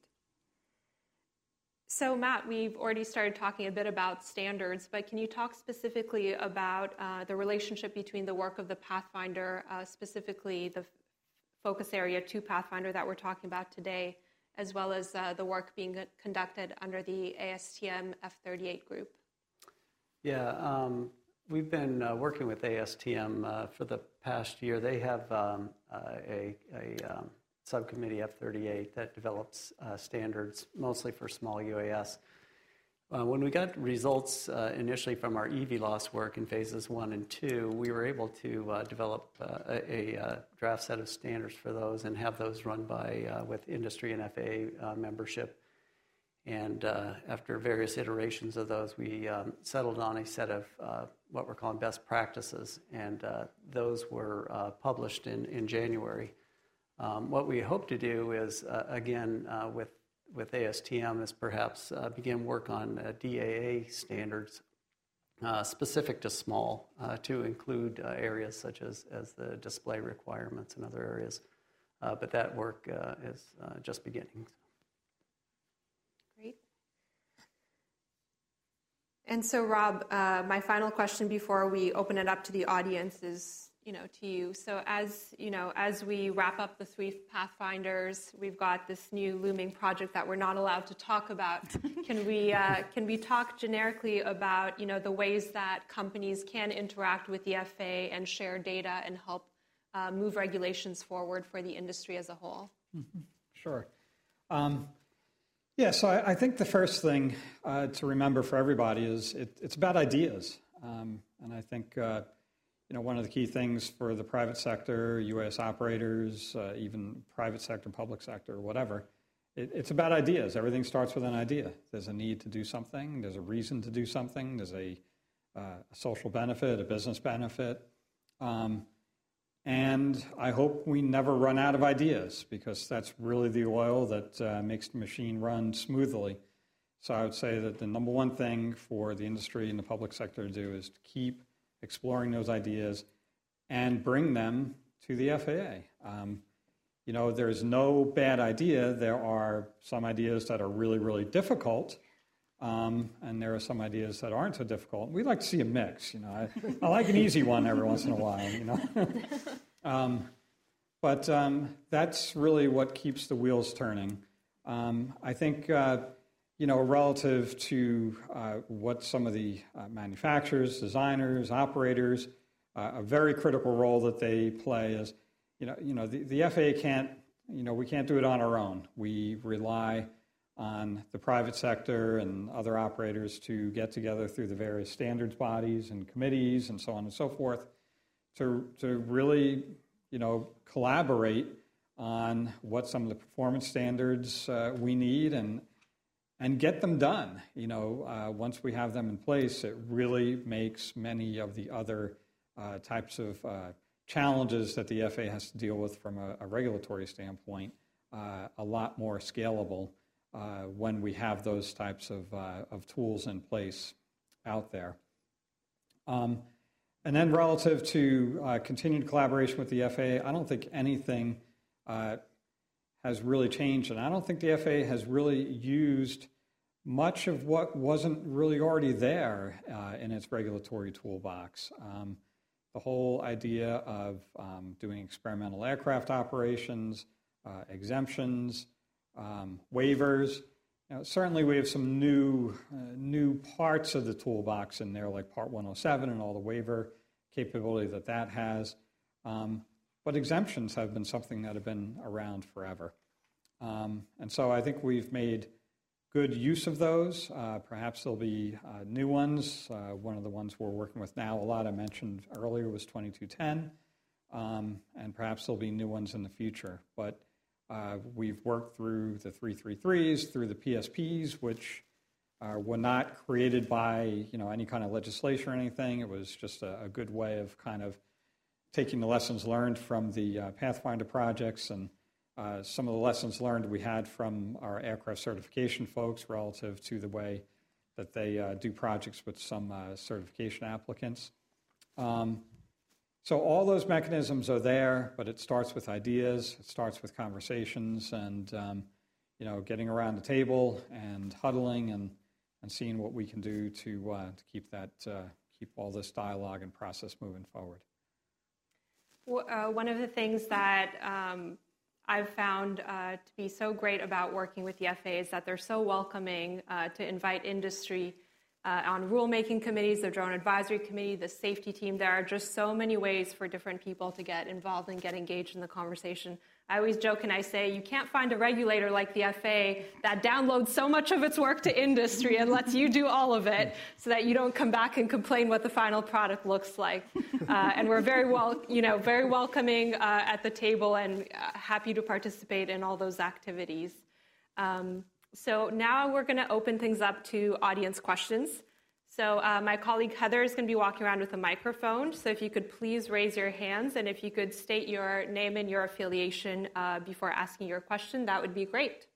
So, Matt, we've already started talking a bit about standards, but can you talk specifically about uh, the relationship between the work of the Pathfinder, uh, specifically the focus area two Pathfinder that we're talking about today, as well as uh, the work being conducted under the A S T M F thirty-eight group? Yeah, um, we've been uh, working with A S T M uh, for the past year. They have um, uh, a, a um, subcommittee F thirty-eight that develops uh, standards mostly for small U A S. Uh, when we got results uh, initially from our E V loss work in phases one and two, we were able to uh, develop uh, a, a uh, draft set of standards for those and have those run by uh, with industry and F A A uh, membership. And uh, after various iterations of those, we um, settled on a set of uh, what we're calling best practices, and uh, those were uh, published in, in January. Um, what we hope to do is, uh, again, uh, with, with A S T M, is perhaps uh, begin work on uh, D A A standards uh, specific to small, uh, to include uh, areas such as, as the display requirements and other areas. Uh, but that work uh, is uh, just beginning. Great. And so, Rob, uh, my final question before we open it up to the audience is, you know, to you. So, as you know, as we wrap up the three Pathfinders, we've got this new looming project that we're not allowed to talk about. Can we uh, can we talk generically about, you know, the ways that companies can interact with the F A A and share data and help uh, move regulations forward for the industry as a whole? Mm-hmm. Sure. Um, Yeah, so I, I think the first thing uh, to remember for everybody is it, it's about ideas. Um, and I think, uh, you know, one of the key things for the private sector, U S operators, uh, even private sector, public sector, whatever, it, it's about ideas. Everything starts with an idea. There's a need to do something. There's a reason to do something. There's a, uh, a social benefit, a business benefit. Um, And I hope we never run out of ideas, because that's really the oil that uh, makes the machine run smoothly. So I would say that the number one thing for the industry and the public sector to do is to keep exploring those ideas and bring them to the F A A. Um, you know, there's no bad idea. There are some ideas that are really, really difficult, um, and there are some ideas that aren't so difficult. We like to see a mix. You know, I, I like an easy one every once in a while. You know. Um, but um, that's really what keeps the wheels turning. Um, I think, uh, you know, relative to uh, what some of the uh, manufacturers, designers, operators, uh, a very critical role that they play is, you know, you know, the, the F A A can't, you know, we can't do it on our own. We rely on the private sector and other operators to get together through the various standards bodies and committees and so on and so forth, to to really, you know, collaborate on what some of the performance standards uh, we need and and get them done. You know, uh, once we have them in place, it really makes many of the other uh, types of uh, challenges that the F A A has to deal with from a, a regulatory standpoint uh, a lot more scalable uh, when we have those types of, uh, of tools in place out there. Um, And then relative to uh, continued collaboration with the F A A, I don't think anything uh, has really changed, and I don't think the F A A has really used much of what wasn't really already there uh, in its regulatory toolbox. Um, the whole idea of um, doing experimental aircraft operations, uh, exemptions, um, waivers. Now, certainly we have some new uh, new parts of the toolbox in there, like Part one oh seven and all the waiver capability that that has. Um, but exemptions have been something that have been around forever. Um, and so I think we've made good use of those. Uh, perhaps there'll be uh, new ones. Uh, one of the ones we're working with now a lot, I mentioned earlier, was twenty-two ten, um, and perhaps there'll be new ones in the future. But uh, we've worked through the three thirty-threes, through the P S Ps, which uh, were not created by you know any kind of legislation or anything. It was just a, a good way of kind of taking the lessons learned from the uh, Pathfinder projects and Uh, some of the lessons learned we had from our aircraft certification folks relative to the way that they uh, do projects with some uh, certification applicants. Um, so all those mechanisms are there, but it starts with ideas, it starts with conversations, and um, you know, getting around the table and huddling and, and seeing what we can do to uh, to keep that uh, keep all this dialogue and process moving forward. Well, uh, one of the things that um, I've found uh, to be so great about working with the F A A is that they're so welcoming uh, to invite industry uh, on rulemaking committees, the drone advisory committee, the safety team. There are just so many ways for different people to get involved and get engaged in the conversation. I always joke and I say, you can't find a regulator like the F A A that downloads so much of its work to industry and lets you do all of it so that you don't come back and complain what the final product looks like. Uh, and we're very well, you know, very welcoming uh, at the table and uh, happy to participate in all those activities. Um, so now we're going to open things up to audience questions. So uh, my colleague Heather is going to be walking around with a microphone. So if you could please raise your hands, and if you could state your name and your affiliation uh, before asking your question, that would be great.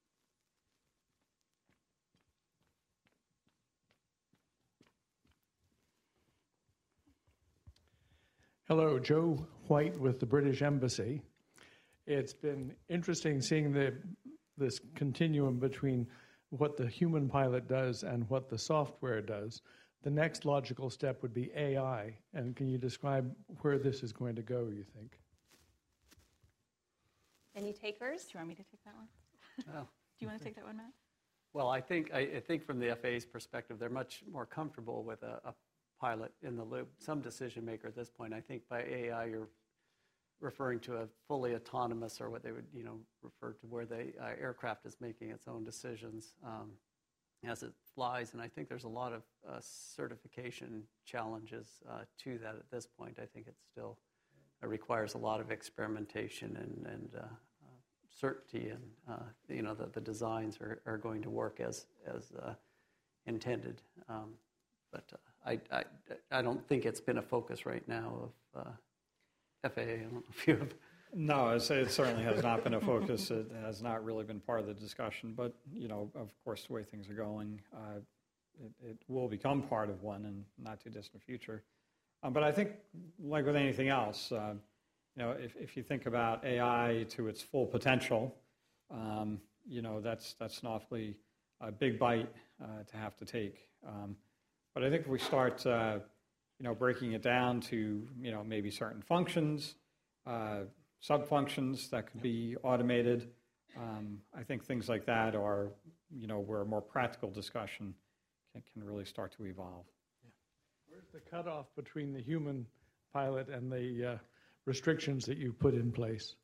Hello, Joe White with the British Embassy. It's been interesting seeing the this continuum between what the human pilot does and what the software does. The next logical step would be A I. And can you describe where this is going to go, you think? Any takers? Do you want me to take that one? Oh. Do you want to take that one, Matt? Well, I think I, I think from the F A A's perspective, they're much more comfortable with a, a pilot in the loop, some decision maker at this point. I think by A I, you're referring to a fully autonomous, or what they would, you know, refer to where the uh, aircraft is making its own decisions um, as it flies. And I think there's a lot of uh, certification challenges uh, to that at this point. I think it still uh, requires a lot of experimentation and, and uh, uh, certainty, and uh, you know, that the designs are, are going to work as as uh, intended. Um, but uh, I, I I don't think it's been a focus right now of uh, F A A. I don't know if you have. No, I'd say it certainly has not been a focus. It has not really been part of the discussion. But, you know, of course, the way things are going, uh, it, it will become part of one in not too distant future. Um, but I think, like with anything else, uh, you know, if, if you think about A I to its full potential, um, you know, that's that's an awfully uh, big bite uh, to have to take. Um, but I think if we start, uh, you know, breaking it down to, you know, maybe certain functions, uh, sub-functions that could be automated, um, I think things like that are, you know, where a more practical discussion can, can really start to evolve. Yeah. Where's the cutoff between the human pilot and the uh, restrictions that you've put in place?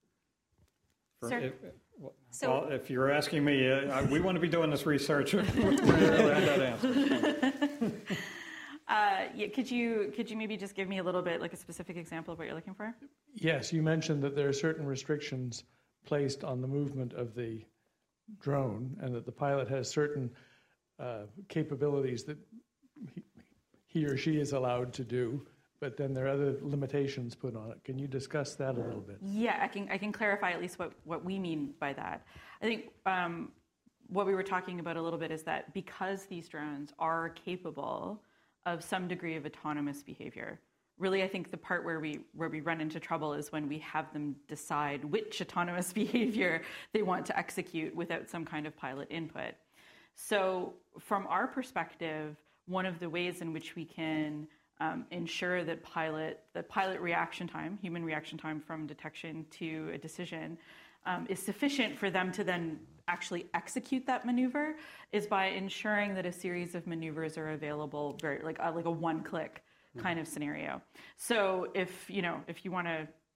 For, Sir, if, well, so, well, if you're asking me, uh, we want to be doing this research. We're going to have that answer. Uh, yeah, could you could you maybe just give me a little bit, like a specific example of what you're looking for? Yes, you mentioned that there are certain restrictions placed on the movement of the drone, and that the pilot has certain uh, capabilities that he, he or she is allowed to do, but then there are other limitations put on it. Can you discuss that a little bit? Yeah, I can I can clarify at least what, what we mean by that. I think um, what we were talking about a little bit is that because these drones are capable of some degree of autonomous behavior. Really, I think the part where we where we run into trouble is when we have them decide which autonomous behavior they want to execute without some kind of pilot input. So from our perspective, one of the ways in which we can um, ensure that pilot the pilot reaction time, human reaction time from detection to a decision, um, is sufficient for them to then actually execute that maneuver is by ensuring that a series of maneuvers are available, very like a, like a one-click kind of scenario. So if you know if you want to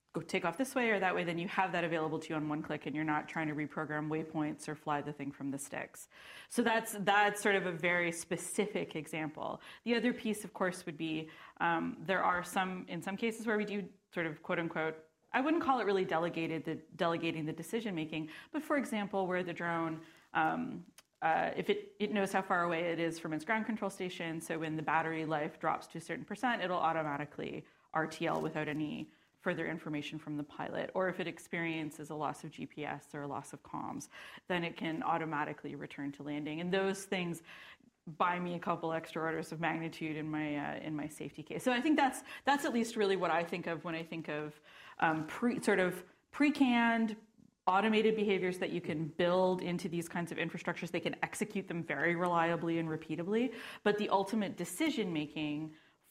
go take off this way or that way, then you have that available to you on one click, and you're not trying to reprogram waypoints or fly the thing from the sticks. So that's that's sort of a very specific example. The other piece, of course, would be um, there are some, in some cases where we do sort of quote unquote, I wouldn't call it really delegated, the, delegating the decision making, but for example, where the drone, um, uh, if it, it knows how far away it is from its ground control station, so when the battery life drops to a certain percent, it'll automatically R T L without any further information from the pilot. Or if it experiences a loss of G P S or a loss of comms, then it can automatically return to landing. And those things buy me a couple extra orders of magnitude in my uh, in my safety case. So I think that's that's at least really what I think of when I think of um, pre, sort of pre-canned automated behaviors that you can build into these kinds of infrastructures. They can execute them very reliably and repeatably, but the ultimate decision making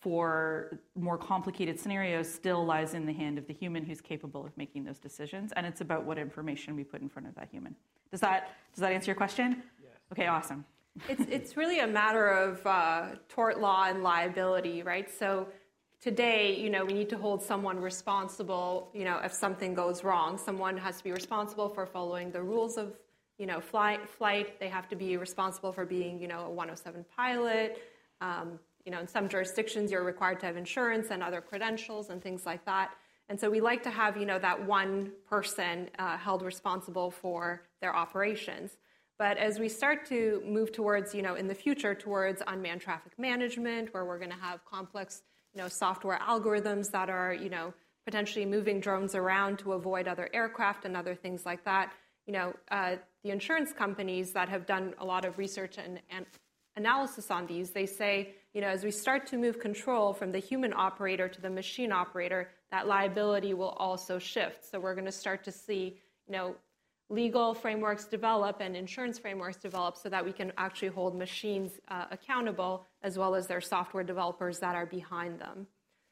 for more complicated scenarios still lies in the hand of the human who's capable of making those decisions, and it's about what information we put in front of that human. Does that does that answer your question? Yes. Okay, awesome. It's it's really a matter of uh, tort law and liability, right? So today, you know, we need to hold someone responsible, you know, if something goes wrong. Someone has to be responsible for following the rules of, you know, flight. Flight. They have to be responsible for being, you know, a one oh seven pilot. Um, You know, in some jurisdictions, you're required to have insurance and other credentials and things like that. And so we like to have, you know, that one person uh, held responsible for their operations. But as we start to move towards, you know, in the future, towards unmanned traffic management, where we're going to have complex, you know, software algorithms that are, you know, potentially moving drones around to avoid other aircraft and other things like that, you know, uh, the insurance companies that have done a lot of research and, and analysis on these, they say, you know, as we start to move control from the human operator to the machine operator, that liability will also shift. So we're going to start to see, you know, legal frameworks develop and insurance frameworks develop so that we can actually hold machines uh, accountable, as well as their software developers that are behind them.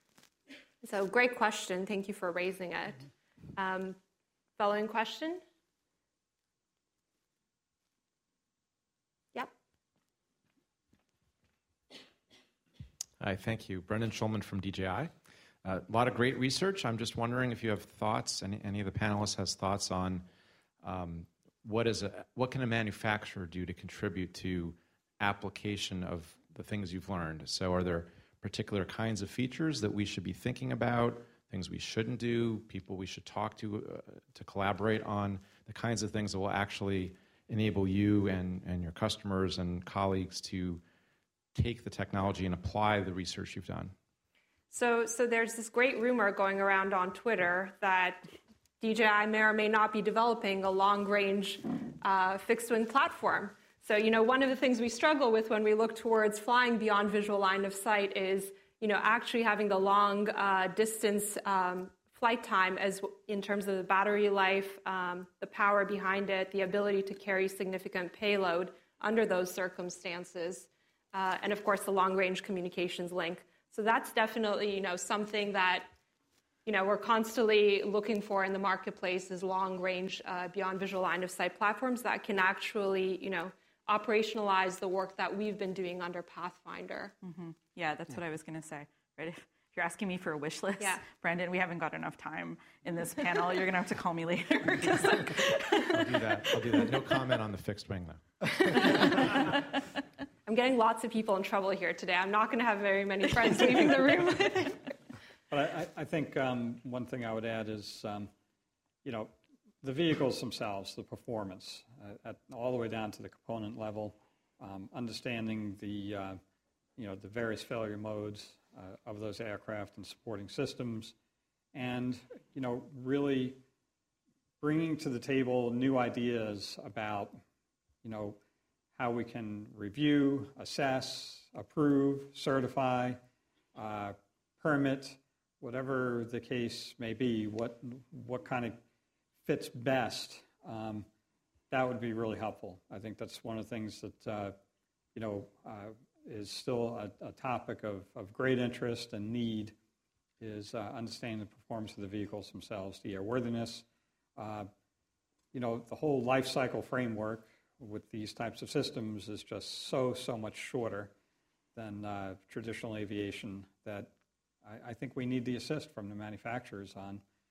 So great question. Thank you for raising it. Um, following question? Yep. Hi, thank you. Brendan Schulman from D J I. Uh, a lot of great research. I'm just wondering if you have thoughts, any, any of the panelists has thoughts on um, what is a, what can a manufacturer do to contribute to application of the things you've learned? So are there particular kinds of features that we should be thinking about, things we shouldn't do, people we should talk to uh, to collaborate on, the kinds of things that will actually enable you and, and your customers and colleagues to take the technology and apply the research you've done? So, so there's this great rumor going around on Twitter that D J I may or may not be developing a long-range uh, fixed-wing platform. So, you know, one of the things we struggle with when we look towards flying beyond visual line of sight is, you know, actually having the long uh, distance um, flight time as in terms of the battery life, um, the power behind it, the ability to carry significant payload under those circumstances. Uh, and of course, the long-range communications link. So that's definitely, you know, something that, you know, we're constantly looking for in the marketplace is long-range, uh, beyond visual line of sight platforms that can actually, you know, operationalize the work that we've been doing under Pathfinder. Mm-hmm. Yeah, that's yeah. what I was going to say. Right? If you're asking me for a wish list, yeah. Brendan, we haven't got enough time in this panel. You're going to have to call me later. I'll do that. I'll do that. No comment on the fixed wing, though. I'm getting lots of people in trouble here today. I'm not going to have very many friends leaving the room. But I, I think um, one thing I would add is, um, you know, the vehicles themselves, the performance, uh, at, all the way down to the component level, um, understanding the, uh, you know, the various failure modes uh, of those aircraft and supporting systems, and, you know, really bringing to the table new ideas about, you know, how we can review, assess, approve, certify, uh, permit, whatever the case may be, what what kind of fits best, um, that would be really helpful. I think that's one of the things that, uh, you know, uh, is still a, a topic of, of great interest and need, is uh, understanding the performance of the vehicles themselves, the airworthiness, uh, you know, the whole life cycle framework with these types of systems is just so, so much shorter than uh, traditional aviation that I, I think we need the assist from the manufacturers on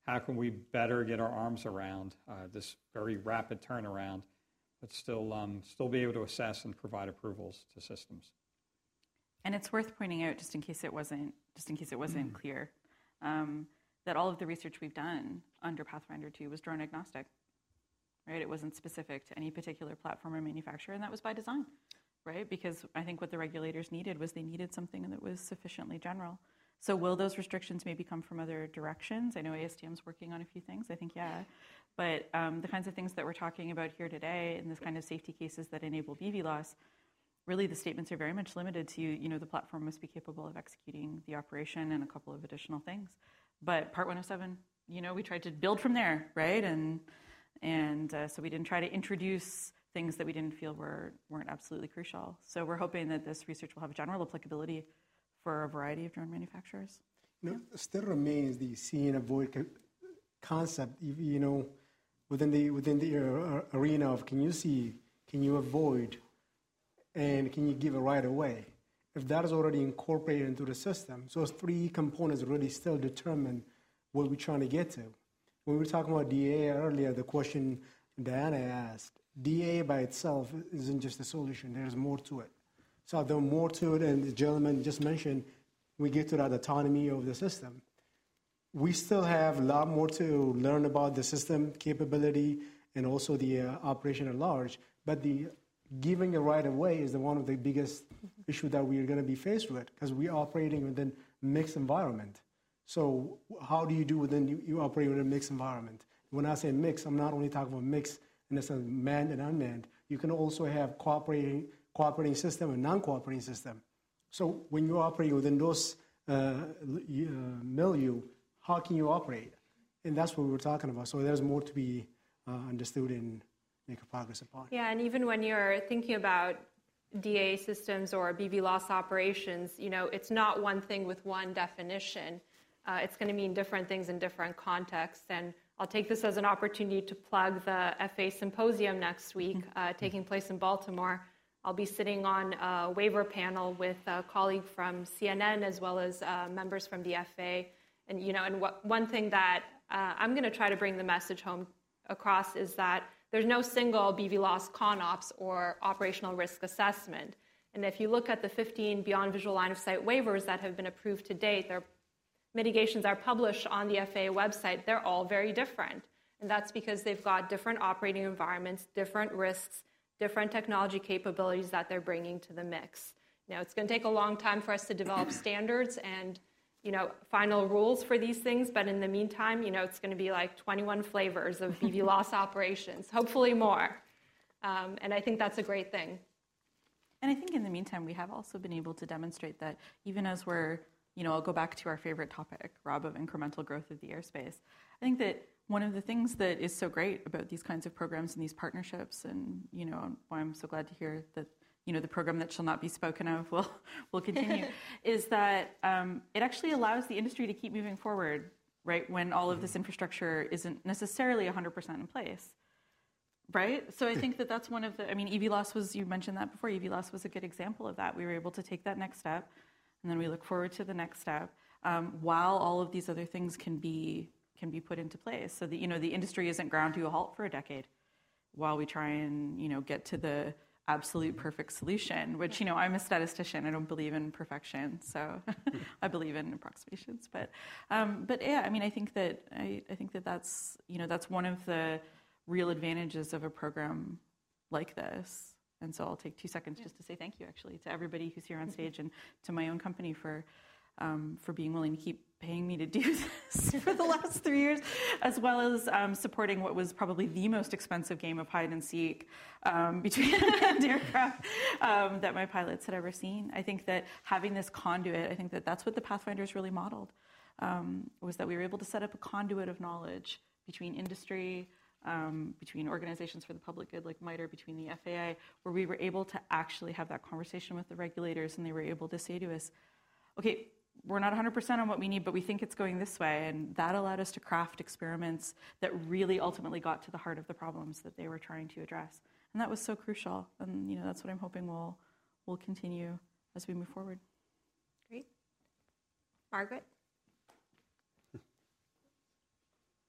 how can we better get our arms around uh, this very rapid turnaround, but still um, still be able to assess and provide approvals to systems. And it's worth pointing out, just in case it wasn't, just in case it wasn't clear, um, that all of the research we've done under Pathfinder two was drone agnostic, right? It wasn't specific to any particular platform or manufacturer, and that was by design, right? Because I think what the regulators needed was they needed something that was sufficiently general. So will those restrictions maybe come from other directions? I know A S T M's working on a few things, I think, yeah. But um, the kinds of things that we're talking about here today and this kind of safety cases that enable B V loss, really the statements are very much limited to, you know, the platform must be capable of executing the operation and a couple of additional things. But Part one oh seven, you know, we tried to build from there, right? And and uh, so we didn't try to introduce things that we didn't feel were, weren't absolutely crucial. So we're hoping that this research will have general applicability for a variety of drone manufacturers. You know, still remains the see and avoid co- concept. You, you know, within the within the uh, arena of can you see, can you avoid, and can you give it right away? If that is already incorporated into the system, so those three components really still determine what we're trying to get to. When we were talking about D A earlier, the question Diana asked, D A by itself isn't just a solution. There's more to it. So there's more to it, and the gentleman just mentioned, we get to that autonomy of the system. We still have a lot more to learn about the system capability and also the uh, operation at large, but the giving it right away is the one of the biggest issues that we are going to be faced with, because we're operating within mixed environment. So how do you do within, you, you operate within a mixed environment? When I say mixed, I'm not only talking about mixed in the sense of manned and unmanned. You can also have cooperating cooperating system and non-cooperating system. So when you operate within those uh, uh, milieu, how can you operate? And that's what we were talking about. So there's more to be uh, understood and make a progress upon. Yeah, and even when you're thinking about D A systems or B V loss operations, you know, it's not one thing with one definition. Uh, it's going to mean different things in different contexts. And I'll take this as an opportunity to plug the F A Symposium next week, uh, taking place in Baltimore. I'll be sitting on a waiver panel with a colleague from C N N as well as uh, members from the F A. And, you know, and what, one thing that uh, I'm going to try to bring the message home across is that there's no single B V loss ConOps or operational risk assessment. And if you look at the fifteen beyond visual line of sight waivers that have been approved to date, their mitigations are published on the F A A website. They're all very different. And that's because they've got different operating environments, different risks, different technology capabilities that they're bringing to the mix. Now, it's going to take a long time for us to develop standards and, you know, final rules for these things, but in the meantime, you know, it's going to be like twenty-one flavors of B V loss operations, hopefully more. Um, and I think that's a great thing. And I think in the meantime, we have also been able to demonstrate that even as we're, you know, I'll go back to our favorite topic, Rob, of incremental growth of the airspace. I think that one of the things that is so great about these kinds of programs and these partnerships, and, you know, why I'm so glad to hear that, you know, the program that shall not be spoken of will, will continue, is that um, it actually allows the industry to keep moving forward, right, when all of this infrastructure isn't necessarily one hundred percent in place, right? So I think that that's one of the, I mean, E V loss was, you mentioned that before, E V loss was a good example of that. We were able to take that next step, and then we look forward to the next step, um, while all of these other things can be can be put into place, so that, you know, the industry isn't ground to a halt for a decade while we try and, you know, get to the absolute perfect solution, which, you know, I'm a statistician. I don't believe in perfection, so I believe in approximations. But, um, but yeah, I mean, I think that I, I think that that's, you know, that's one of the real advantages of a program like this. And so I'll take two seconds yeah. just to say thank you, actually, to everybody who's here on stage and to my own company for um, for being willing to keep paying me to do this for the last three years, as well as um, supporting what was probably the most expensive game of hide and seek um, between unmanned aircraft um, that my pilots had ever seen. I think that having this conduit, I think that that's what the Pathfinders really modeled, um, was that we were able to set up a conduit of knowledge between industry, Um, between organizations for the public good like MITRE, between the F A A, where we were able to actually have that conversation with the regulators, and they were able to say to us, okay, we're not one hundred percent on what we need, but we think it's going this way. And that allowed us to craft experiments that really ultimately got to the heart of the problems that they were trying to address. And that was so crucial. And, you know, that's what I'm hoping will will continue as we move forward. Great. Margaret?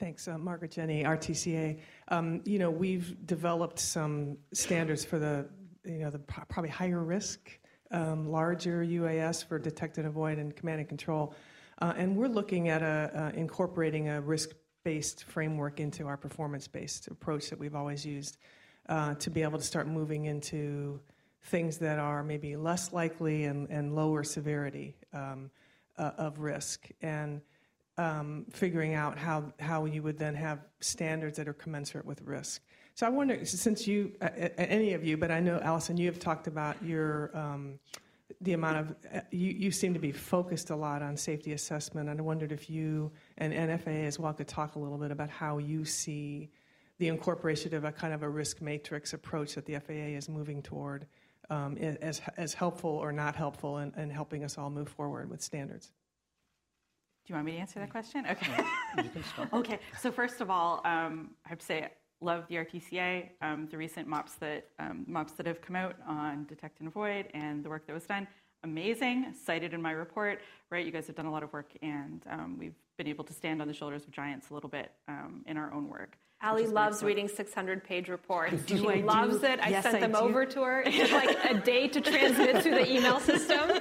Thanks, uh, Margaret Jenny, R T C A. Um, you know, we've developed some standards for the, you know, the probably higher risk, um, larger U A S for detect and avoid and command and control, uh, and we're looking at a, uh, incorporating a risk-based framework into our performance-based approach that we've always used uh, to be able to start moving into things that are maybe less likely and, and lower severity um, uh, of risk, and um, figuring out how, how you would then have standards that are commensurate with risk. So I wonder, since you, uh, any of you, but I know, Allison, you have talked about your, um, the amount of, uh, you, you seem to be focused a lot on safety assessment, and I wondered if you and N F A A as well could talk a little bit about how you see the incorporation of a kind of a risk matrix approach that the F A A is moving toward um, as, as helpful or not helpful in, in helping us all move forward with standards. Do you want me to answer that question? Okay. Okay. So first of all, um, I have to say, love the R T C A, um, the recent MOPS that um, MOPS that have come out on detect and avoid, and the work that was done. Amazing, cited in my report. Right, you guys have done a lot of work, and um, we've been able to stand on the shoulders of giants a little bit um, in our own work. Allie loves reading six hundred page reports. Do she I loves do? it. I yes, sent I them do. over to her. It took like a day to transmit through the email system.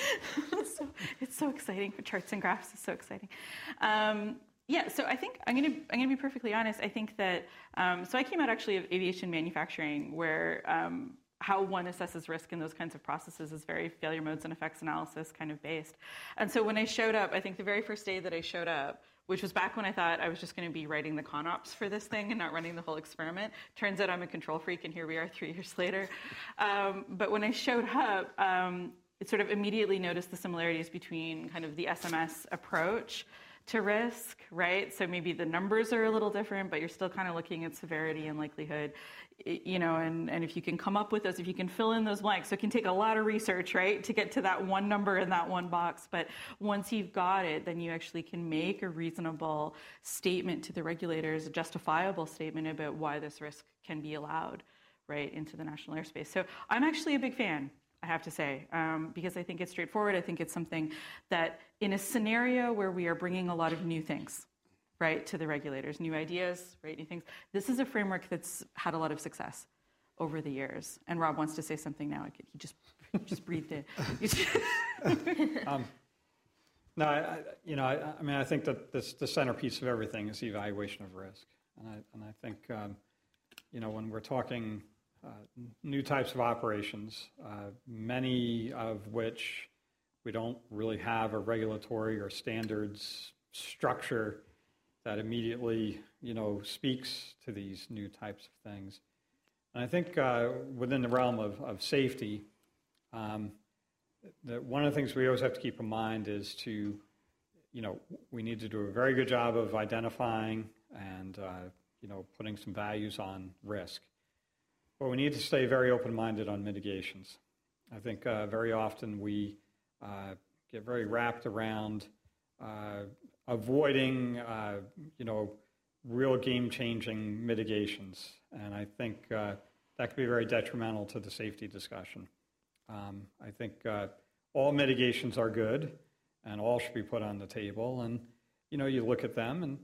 so, it's so exciting. Charts and graphs is so exciting. Um, yeah, so I think I'm going to I'm going to be perfectly honest. I think that um, so I came out actually of aviation manufacturing, where um, how one assesses risk in those kinds of processes is very failure modes and effects analysis kind of based. And so when I showed up, I think the very first day that I showed up, which was back when I thought I was just going to be writing the con ops for this thing and not running the whole experiment. Turns out I'm a control freak, and here we are three years later. Um, but when I showed up, um, it sort of immediately noticed the similarities between kind of the S M S approach to risk, right? So maybe the numbers are a little different, but you're still kind of looking at severity and likelihood, you know, and, and if you can come up with those, if you can fill in those blanks, so it can take a lot of research, right, to get to that one number in that one box. But once you've got it, then you actually can make a reasonable statement to the regulators, a justifiable statement about why this risk can be allowed, right, into the national airspace. So I'm actually a big fan, I have to say, um, because I think it's straightforward. I think it's something that in a scenario where we are bringing a lot of new things, right, to the regulators, new ideas, right, new things, this is a framework that's had a lot of success over the years. And Rob wants to say something now. He just he just breathed in. um, no, I, I, you know, I, I mean, I think that this, the centerpiece of everything is the evaluation of risk. And I, and I think, um, you know, when we're talking Uh, new types of operations, uh, many of which we don't really have a regulatory or standards structure that immediately, you know, speaks to these new types of things. And I think uh, within the realm of, of safety, um, that one of the things we always have to keep in mind is to, you know, we need to do a very good job of identifying and, uh, you know, putting some values on risk. But we need to stay very open-minded on mitigations. I think uh, very often we uh, get very wrapped around uh, avoiding, uh, you know, real game-changing mitigations, and I think uh, that could be very detrimental to the safety discussion. Um, I think uh, all mitigations are good, and all should be put on the table. And you know, you look at them, and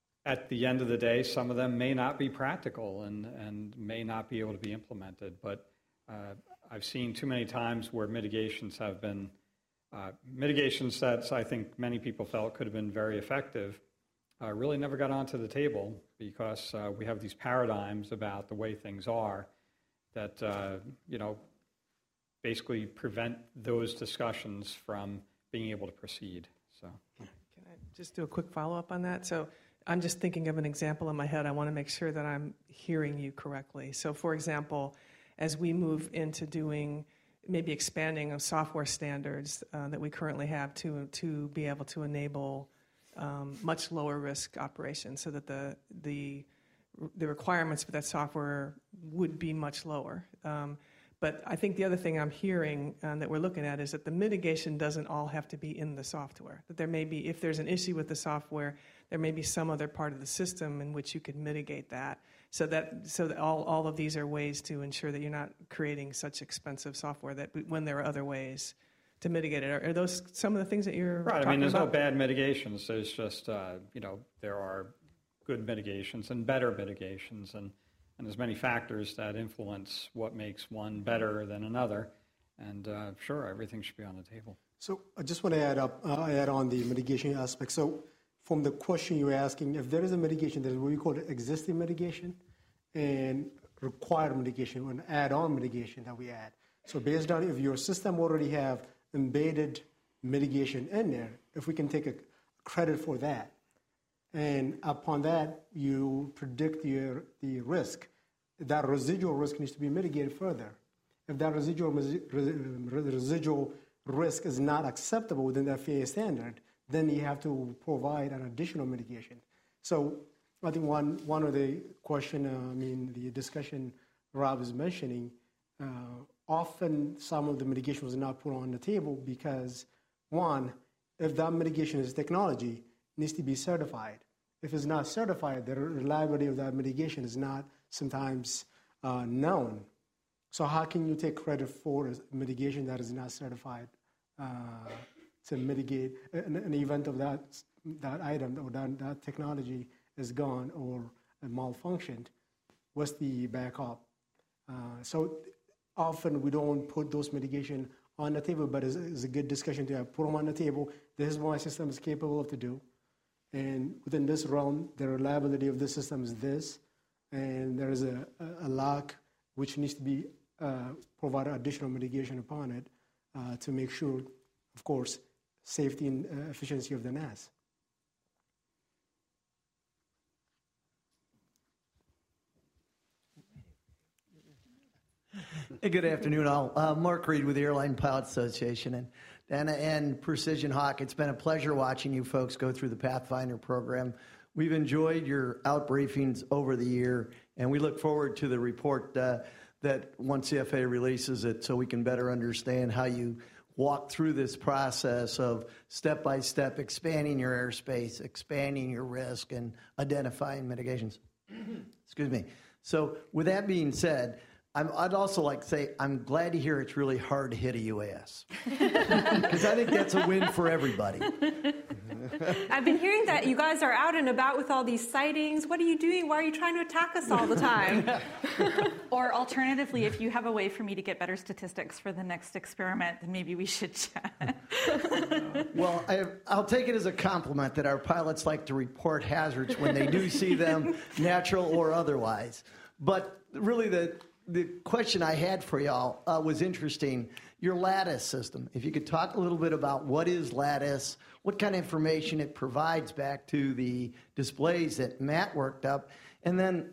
at the end of the day, some of them may not be practical and, and may not be able to be implemented. But uh, I've seen too many times where mitigations have been, uh, mitigations that I think many people felt could have been very effective, uh, really never got onto the table because uh, we have these paradigms about the way things are that, uh, you know, basically prevent those discussions from being able to proceed. So, can I just do a quick follow-up on that? So I'm just thinking of an example in my head. I want to make sure that I'm hearing you correctly. So, for example, as we move into doing maybe expanding of software standards uh, that we currently have to to be able to enable um, much lower risk operations, so that the the the requirements for that software would be much lower. Um, But I think the other thing I'm hearing uh, that we're looking at is that the mitigation doesn't all have to be in the software. That there may be, if there's an issue with the software, there may be some other part of the system in which you could mitigate that. So that so that all, all of these are ways to ensure that you're not creating such expensive software that when there are other ways to mitigate it. Are, are those some of the things that you're right? talking I mean, there's about? no bad mitigations. There's just uh, you know, there are good mitigations and better mitigations, and, and there's many factors that influence what makes one better than another. And uh, sure, everything should be on the table. So I just want to add up, uh, add on the mitigation aspect. So from the question you're asking, if there is a mitigation, there's what we call existing mitigation and required mitigation, an add-on mitigation that we add. So based on if your system already have embedded mitigation in there, if we can take a credit for that, and upon that you predict your, the risk, that residual risk needs to be mitigated further. If that residual residual risk is not acceptable within the F A A standard, then you have to provide an additional mitigation. So I think one one of the question, uh, I mean, the discussion Rob is mentioning, uh, often some of the mitigation was not put on the table because, one, if that mitigation is technology, it needs to be certified. If it's not certified, the reliability of that mitigation is not sometimes uh, known. So how can you take credit for a mitigation that is not certified uh, to mitigate an, an event of that that item or that, that technology is gone or malfunctioned? What's the backup? Uh, so often we don't put those mitigation on the table, but it's, it's a good discussion to have. Put them on the table. This is what my system is capable of to do. And within this realm, the reliability of this system is this. And there is a, a, a lock which needs to be uh, provide additional mitigation upon it uh, to make sure, of course, safety and uh, efficiency of the N A S. Hey, good afternoon, all. Uh, Mark Reed with the Airline Pilot Association. And, and, and Precision Hawk, it's been a pleasure watching you folks go through the Pathfinder program. We've enjoyed your out briefings over the year, and we look forward to the report uh, that once the F A A releases it so we can better understand how you walk through this process of step-by-step expanding your airspace, expanding your risk, and identifying mitigations. Excuse me. So with that being said, I'm, I'd also like to say I'm glad to hear it's really hard to hit a U A S. Because I think that's a win for everybody. I've been hearing that you guys are out and about with all these sightings. What are you doing? Why are you trying to attack us all the time? Or alternatively, if you have a way for me to get better statistics for the next experiment, then maybe we should chat. Well, I, I'll take it as a compliment that our pilots like to report hazards when they do see them, natural or otherwise. But really the... The question I had for y'all uh, was interesting. Your Lattice system, if you could talk a little bit about what is Lattice, what kind of information it provides back to the displays that Matt worked up, and then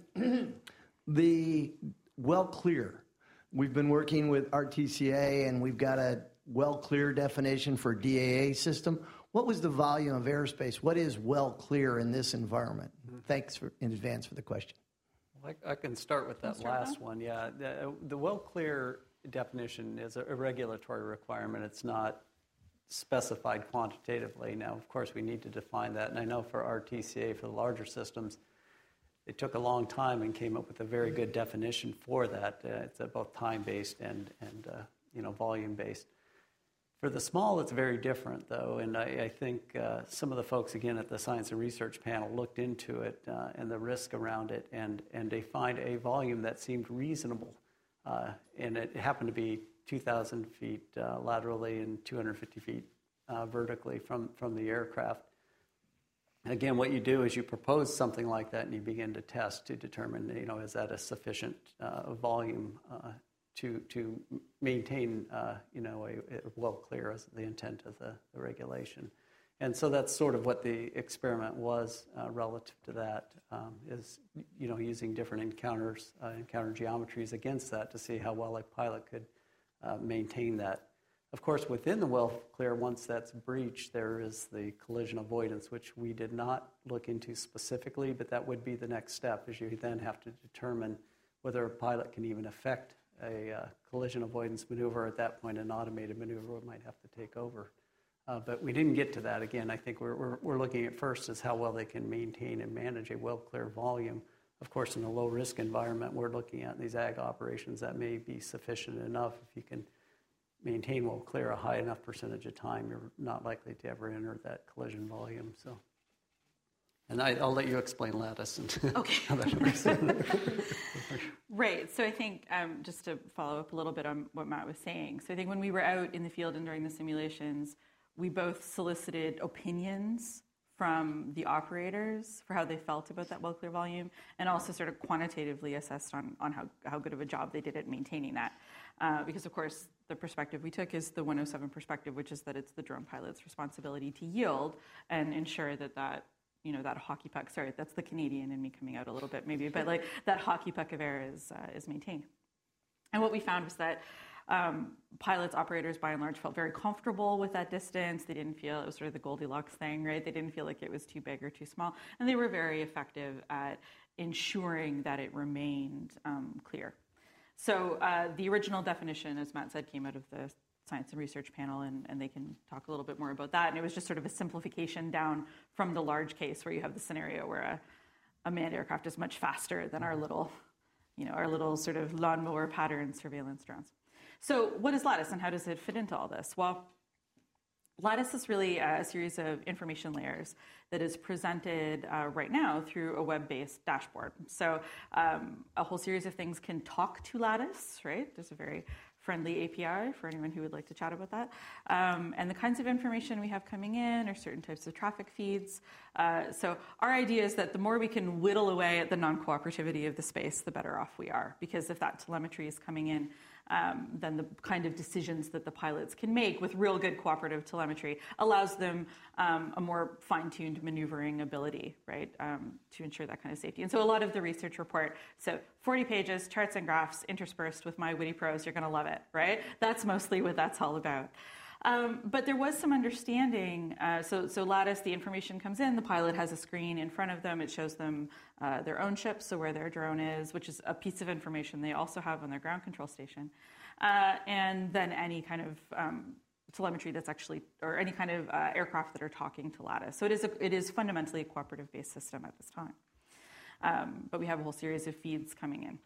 the WellClear. We've been working with R T C A, and we've got a WellClear definition for D A A system. What was the volume of airspace? What is WellClear in this environment? Mm-hmm. Thanks for, in advance for the question. I, I can start with that last one. Yeah, the, the WellClear definition is a, a regulatory requirement. It's not specified quantitatively. Now, of course, we need to define that. And I know for R T C A, for the larger systems, it took a long time and came up with a very good definition for that. Uh, it's uh, both time-based and, and uh, you know, volume-based. For the small, it's very different, though, and I, I think uh, some of the folks, again, at the Science and Research panel looked into it uh, and the risk around it, and, and they find a volume that seemed reasonable, uh, and it happened to be two thousand feet uh, laterally and two hundred fifty feet uh, vertically from, from the aircraft. And again, what you do is you propose something like that, and you begin to test to determine, you know, is that a sufficient uh, volume uh, to to maintain, uh, you know, a, a WellClear as the intent of the, the regulation. And so that's sort of what the experiment was uh, relative to that, um, is, you know, using different encounters, uh, encounter geometries against that to see how well a pilot could uh, maintain that. Of course, within the WellClear, once that's breached, there is the collision avoidance, which we did not look into specifically, but that would be the next step, is you then have to determine whether a pilot can even affect a uh, collision avoidance maneuver. At that point, an automated maneuver might have to take over. Uh, but we didn't get to that. Again, I think we're, we're, we're looking at first is how well they can maintain and manage a WellClear volume. Of course, in a low-risk environment, we're looking at these ag operations that may be sufficient enough. If you can maintain WellClear a high enough percentage of time, you're not likely to ever enter that collision volume. So. And I, I'll let you explain lattice and okay. how that works. Right. So I think um, just to follow up a little bit on what Matt was saying. So I think when we were out in the field and during the simulations, we both solicited opinions from the operators for how they felt about that well clear volume, and also sort of quantitatively assessed on, on how, how good of a job they did at maintaining that. Uh, because, of course, the perspective we took is the one oh seven perspective, which is that it's the drone pilot's responsibility to yield and ensure that that, you know, that hockey puck, sorry, that's the Canadian in me coming out a little bit maybe, but like that hockey puck of air is, uh, is maintained. And what we found was that Um, pilots, operators, by and large, felt very comfortable with that distance. They didn't feel, it was sort of the Goldilocks thing, right? They didn't feel like it was too big or too small. And they were very effective at ensuring that it remained um, clear. So uh, the original definition, as Matt said, came out of the Science and Research Panel, and, and they can talk a little bit more about that. And it was just sort of a simplification down from the large case where you have the scenario where a, a manned aircraft is much faster than our little, you know, our little sort of lawnmower pattern surveillance drones. So what is Lattice and how does it fit into all this? Well, Lattice is really a series of information layers that is presented uh, right now through a web-based dashboard. So um, a whole series of things can talk to Lattice, right? There's a very friendly A P I for anyone who would like to chat about that. Um, and the kinds of information we have coming in are certain types of traffic feeds. Uh, so our idea is that the more we can whittle away at the non-cooperativity of the space, the better off we are. Because if that telemetry is coming in, um, then the kind of decisions that the pilots can make with real good cooperative telemetry allows them um, a more fine-tuned maneuvering ability, right, um, to ensure that kind of safety. And so a lot of the research report, so forty pages, charts and graphs interspersed with my witty prose, you're going to love it, right? That's mostly what that's all about. Um, but there was some understanding. Uh, so, so Lattice, the information comes in. The pilot has a screen in front of them. It shows them uh, their own ship, so where their drone is, which is a piece of information they also have on their ground control station. Uh, and then any kind of um, telemetry that's actually, or any kind of uh, aircraft that are talking to Lattice. So it is, a, it is fundamentally a cooperative-based system at this time. Um, but we have a whole series of feeds coming in.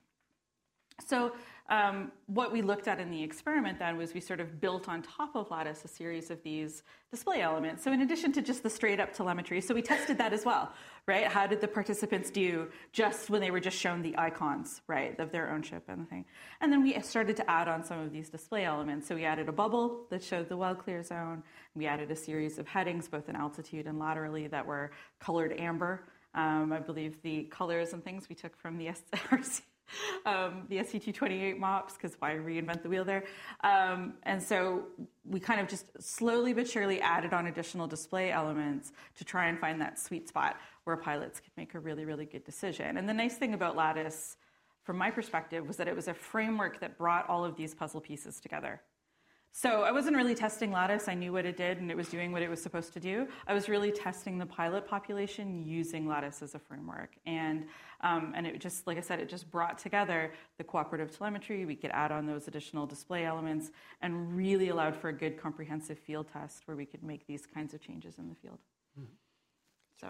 So um, what we looked at in the experiment then was we sort of built on top of Lattice a series of these display elements. So in addition to just the straight up telemetry, so we tested that as well, right? How did the participants do just when they were just shown the icons, right, of their own ship and the thing. And then we started to add on some of these display elements. So we added a bubble that showed the well clear zone. We added a series of headings, both in altitude and laterally, that were colored amber. Um, I believe the colors and things we took from the S R C. Um, the S C two twenty-eight mops, because why reinvent the wheel there? Um, and so we kind of just slowly but surely added on additional display elements to try and find that sweet spot where pilots could make a really, really good decision. And the nice thing about Lattice, from my perspective, was that it was a framework that brought all of these puzzle pieces together. So I wasn't really testing Lattice. I knew what it did, and it was doing what it was supposed to do. I was really testing the pilot population using Lattice as a framework. And um, and it just, like I said, it just brought together the cooperative telemetry. We could add on those additional display elements and really allowed for a good comprehensive field test where we could make these kinds of changes in the field. Mm-hmm. So.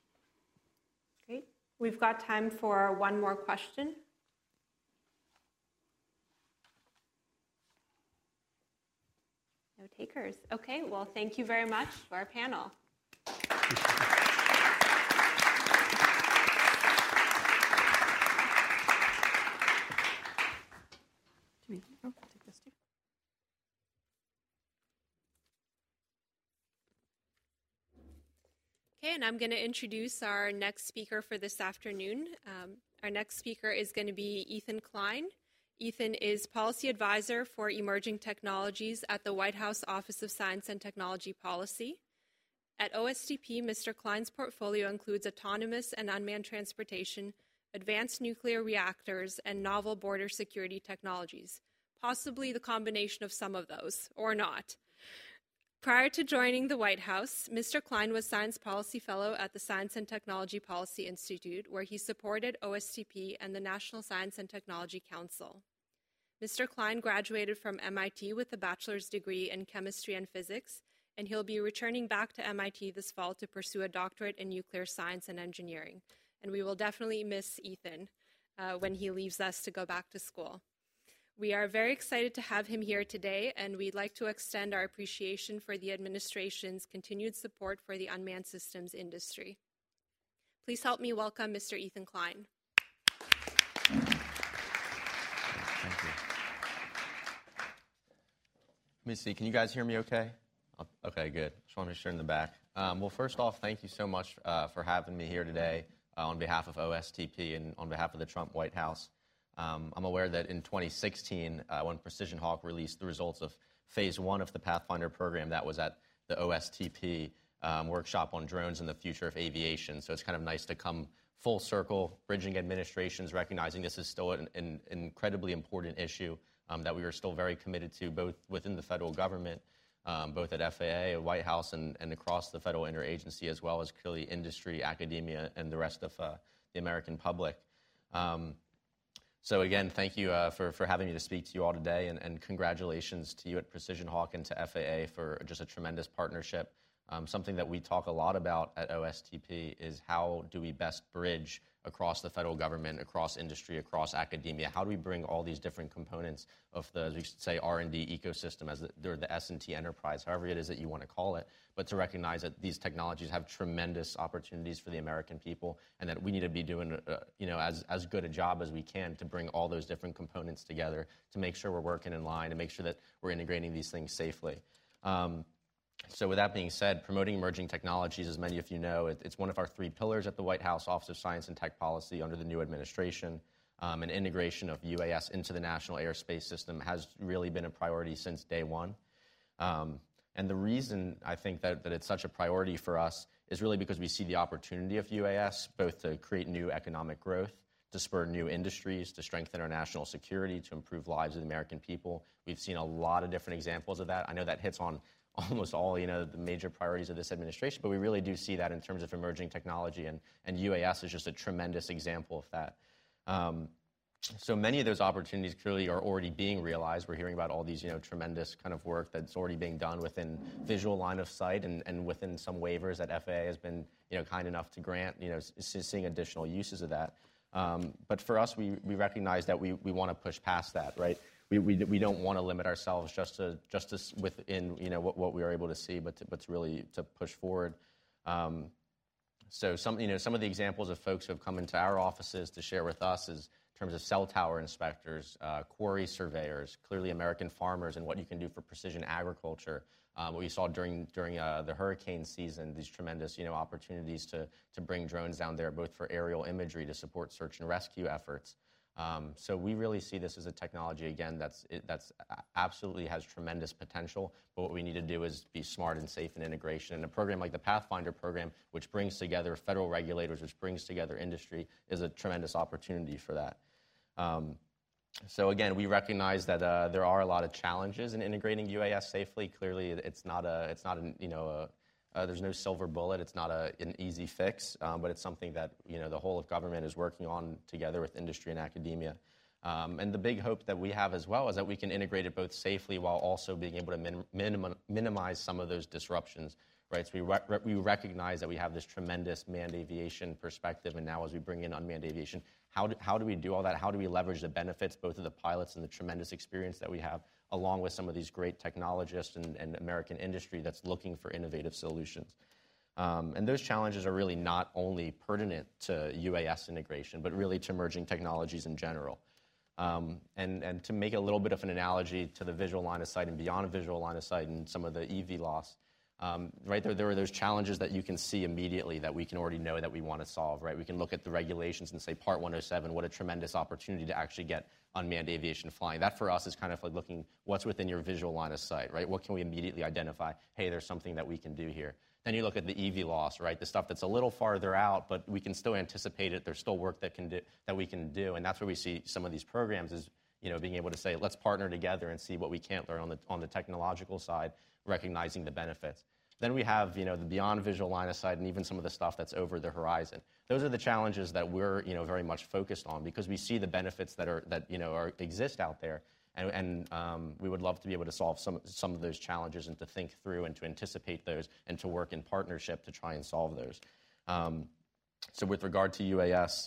Great. We've got time for one more question. No takers. Okay, well, thank you very much to our panel. Okay, and I'm going to introduce our next speaker for this afternoon. Um, our next speaker is going to be Ethan Klein. Ethan is Policy Advisor for Emerging Technologies at the White House Office of Science and Technology Policy. At O S T P, Mister Klein's portfolio includes autonomous and unmanned transportation, advanced nuclear reactors, and novel border security technologies, possibly the combination of some of those, or not. Prior to joining the White House, Mister Klein was Science Policy Fellow at the Science and Technology Policy Institute, where he supported O S T P and the National Science and Technology Council. Mister Klein graduated from M I T with a bachelor's degree in chemistry and physics, and he'll be returning back to M I T this fall to pursue a doctorate in nuclear science and engineering. And we will definitely miss Ethan uh, when he leaves us to go back to school. We are very excited to have him here today, and we'd like to extend our appreciation for the administration's continued support for the unmanned systems industry. Please help me welcome Mister Ethan Klein. Thank you. Let me see. Can you guys hear me okay? Okay, good. Just want to make sure in the back. Um, well, first off, thank you so much uh, for having me here today uh, on behalf of O S T P and on behalf of the Trump White House. Um, I'm aware that in twenty sixteen, uh, when Precision Hawk released the results of phase one of the Pathfinder program, that was at the O S T P um, workshop on drones and the future of aviation. So it's kind of nice to come full circle, bridging administrations, recognizing this is still an, an incredibly important issue um, that we are still very committed to, both within the federal government, um, both at F A A, White House, and, and across the federal interagency, as well as clearly industry, academia, and the rest of uh, the American public. Um, so again, thank you uh, for, for having me to speak to you all today, and, and congratulations to you at Precision Hawk and to F A A for just a tremendous partnership. Um, something that we talk a lot about at O S T P is how do we best bridge across the federal government, across industry, across academia? How do we bring all these different components of the, as we should say, R and D ecosystem, as the, or the S and T enterprise, however it is that you want to call it, but to recognize that these technologies have tremendous opportunities for the American people, and that we need to be doing, uh, you know, as, as good a job as we can to bring all those different components together to make sure we're working in line and make sure that we're integrating these things safely. Um, So with that being said, promoting emerging technologies, as many of you know, it, it's one of our three pillars at the White House Office of Science and Tech Policy under the new administration. Um, and integration of U A S into the national airspace system has really been a priority since day one. Um, and the reason I think that, that it's such a priority for us is really because we see the opportunity of U A S both to create new economic growth, to spur new industries, to strengthen our national security, to improve lives of the American people. We've seen a lot of different examples of that. I know that hits on almost all, you know, the major priorities of this administration, but we really do see that in terms of emerging technology, and, and U A S is just a tremendous example of that. Um, so many of those opportunities clearly are already being realized. We're hearing about all these, you know, tremendous kind of work that's already being done within visual line of sight and, and within some waivers that F A A has been, you know, kind enough to grant, you know, seeing additional uses of that. Um, but for us, we, we recognize that we, we want to push past that, right? We, we, we don't want to limit ourselves just to just to within, you know, what, what we are able to see, but to, but to really to push forward. Um, so some you know some of the examples of folks who have come into our offices to share with us is in terms of cell tower inspectors, uh, quarry surveyors, clearly American farmers, and what you can do for precision agriculture. Um, what we saw during during uh, the hurricane season, these tremendous you know opportunities to to bring drones down there, both for aerial imagery to support search and rescue efforts. Um, so we really see this as a technology, again, that's it, that's absolutely has tremendous potential, but what we need to do is be smart and safe in integration. And a program like the Pathfinder program, which brings together federal regulators, which brings together industry, is a tremendous opportunity for that. Um, so again, we recognize that uh, there are a lot of challenges in integrating U A S safely. Clearly, it's not a, it's not an, you know, a, Uh, there's no silver bullet. It's not a, an easy fix, um, but it's something that you know the whole of government is working on together with industry and academia. Um, and the big hope that we have as well is that we can integrate it both safely while also being able to minim- minim- minimize some of those disruptions. Right? So we, re- we recognize that we have this tremendous manned aviation perspective, and now as we bring in unmanned aviation, how do, how do we do all that? How do we leverage the benefits, both of the pilots and the tremendous experience that we have, along with some of these great technologists and, and American industry that's looking for innovative solutions. Um, and those challenges are really not only pertinent to U A S integration, but really to emerging technologies in general. Um, and, and to make a little bit of an analogy to the visual line of sight and beyond visual line of sight and some of the E V loss, um, right, there, there are those challenges that you can see immediately that we can already know that we want to solve, right? We can look at the regulations and say, Part one oh seven, what a tremendous opportunity to actually get unmanned aviation flying. That for us is kind of like looking what's within your visual line of sight, right? What can we immediately identify? Hey, there's something that we can do here. Then you look at the E V loss, right? The stuff that's a little farther out, but we can still anticipate it. There's still work that can do, that we can do, and that's where we see some of these programs is, you know, being able to say, let's partner together and see what we can't learn on the on the technological side, recognizing the benefits. Then we have, you know, the beyond visual line of sight and even some of the stuff that's over the horizon. Those are the challenges that we're, you know, very much focused on because we see the benefits that are that you know are exist out there, and, and um, we would love to be able to solve some some of those challenges and to think through and to anticipate those and to work in partnership to try and solve those. Um, so with regard to U A S,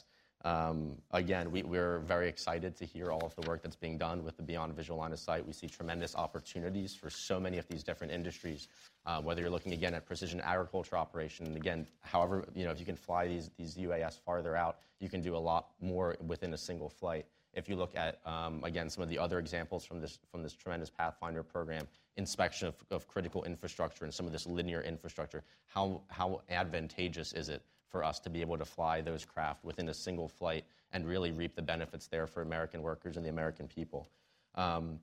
Um, again, we, we're very excited to hear all of the work that's being done with the Beyond Visual Line of Sight. We see tremendous opportunities for so many of these different industries, uh, whether you're looking, again, at precision agriculture operation. And again, however, you know, if you can fly these, these U A S farther out, you can do a lot more within a single flight. If you look at, um, again, some of the other examples from this, from this tremendous Pathfinder program, inspection of, of critical infrastructure and some of this linear infrastructure, how, how advantageous is it for us to be able to fly those craft within a single flight and really reap the benefits there for American workers and the American people. Um,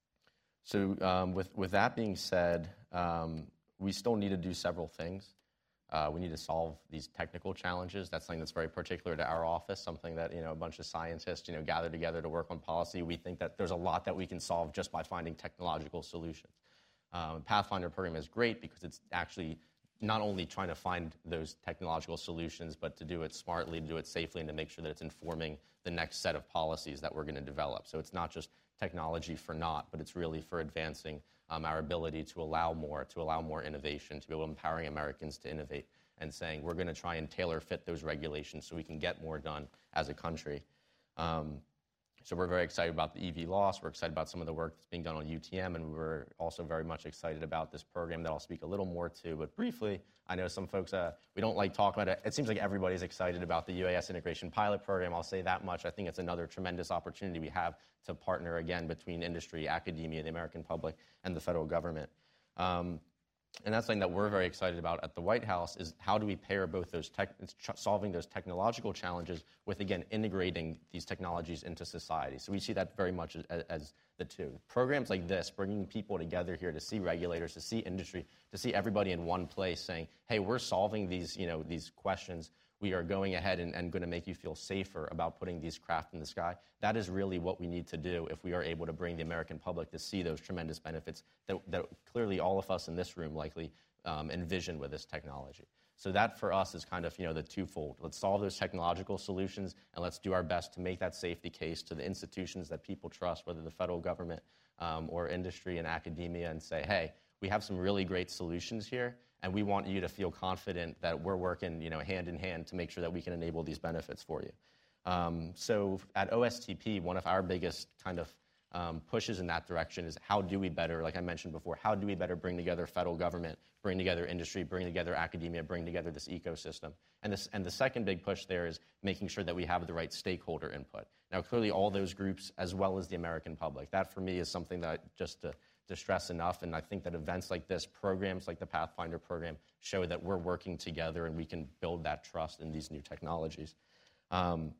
so um, with, with that being said, um, we still need to do several things. Uh, we need to solve these technical challenges. That's something that's very particular to our office, something that, you know, a bunch of scientists, you know, gather together to work on policy. We think that there's a lot that we can solve just by finding technological solutions. Um, Pathfinder program is great because it's actually not only trying to find those technological solutions, but to do it smartly, to do it safely, and to make sure that it's informing the next set of policies that we're going to develop. So it's not just technology for naught, but it's really for advancing um, our ability to allow more, to allow more innovation, to be able to empowering Americans to innovate, and saying we're going to try and tailor fit those regulations so we can get more done as a country. Um, So we're very excited about the E V loss. We're excited about some of the work that's being done on U T M, and we're also very much excited about this program that I'll speak a little more to. But briefly, I know some folks, uh, we don't like talking about it. It seems like everybody's excited about the U A S Integration Pilot Program. I'll say that much. I think it's another tremendous opportunity we have to partner again between industry, academia, the American public, and the federal government. Um, And that's something that we're very excited about at the White House is how do we pair both those tech, solving those technological challenges with, again, integrating these technologies into society. So we see that very much as, as the two. Programs like this, bringing people together here to see regulators, to see industry, to see everybody in one place saying, hey, we're solving these, you know, these questions. We are going ahead and, and going to make you feel safer about putting these craft in the sky. That is really what we need to do if we are able to bring the American public to see those tremendous benefits that, that clearly all of us in this room likely um, envision with this technology. So that for us is kind of, you know, the twofold. Let's solve those technological solutions, and let's do our best to make that safety case to the institutions that people trust, whether the federal government um, or industry and academia, and say, hey, we have some really great solutions here, and we want you to feel confident that we're working, you know, hand in hand to make sure that we can enable these benefits for you. Um, so at O S T P, one of our biggest kind of um, pushes in that direction is how do we better, like I mentioned before, how do we better bring together federal government, bring together industry, bring together academia, bring together this ecosystem. And, this, and the second big push there is making sure that we have the right stakeholder input. Now, clearly all those groups, as well as the American public, that for me is something that just to, to stress enough, and I think that events like this, programs like the Pathfinder program, show that we're working together and we can build that trust in these new technologies. Um,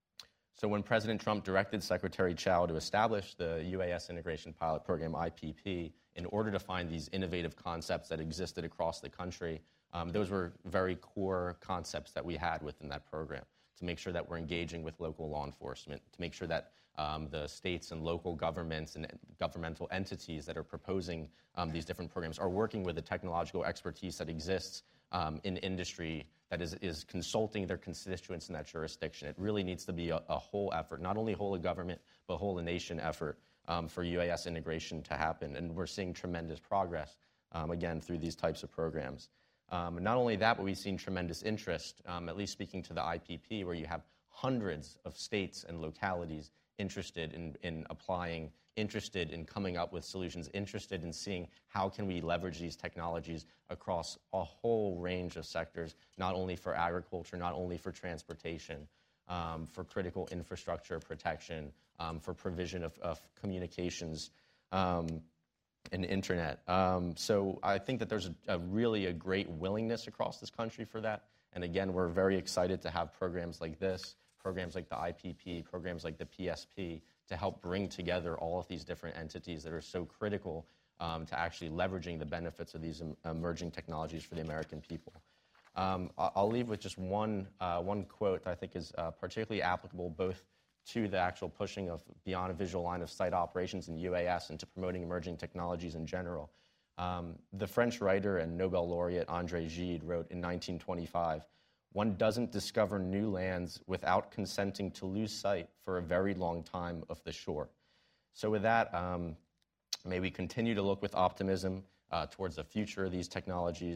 so when President Trump directed Secretary Chao to establish the U A S Integration Pilot Program, I P P, in order to find these innovative concepts that existed across the country, um, those were very core concepts that we had within that program, to make sure that we're engaging with local law enforcement, to make sure that um, the states and local governments and governmental entities that are proposing um, these different programs are working with the technological expertise that exists um, in industry that is, is consulting their constituents in that jurisdiction. It really needs to be a, a whole effort, not only whole of government, but whole of nation effort um, for U A S integration to happen. And we're seeing tremendous progress, um, again, through these types of programs. Um, not only that, but we've seen tremendous interest, um, at least speaking to the I P P, where you have hundreds of states and localities interested in, in applying, interested in coming up with solutions, interested in seeing how can we leverage these technologies across a whole range of sectors, not only for agriculture, not only for transportation, um, for critical infrastructure protection, um, for provision of, of communications, um, and internet. Um, so I think that there's a, a really a great willingness across this country for that. And again, we're very excited to have programs like this, programs like the I P P, programs like the P S P, to help bring together all of these different entities that are so critical um, to actually leveraging the benefits of these em- emerging technologies for the American people. Um, I'll leave with just one, uh, one quote that I think is uh, particularly applicable both to the actual pushing of beyond a visual line of sight operations in U A S and to promoting emerging technologies in general. Um, the French writer and Nobel laureate André Gide wrote in nineteen twenty-five, "One doesn't discover new lands without consenting to lose sight for a very long time of the shore." So with that, um, may we continue to look with optimism uh, towards the future of these technologies,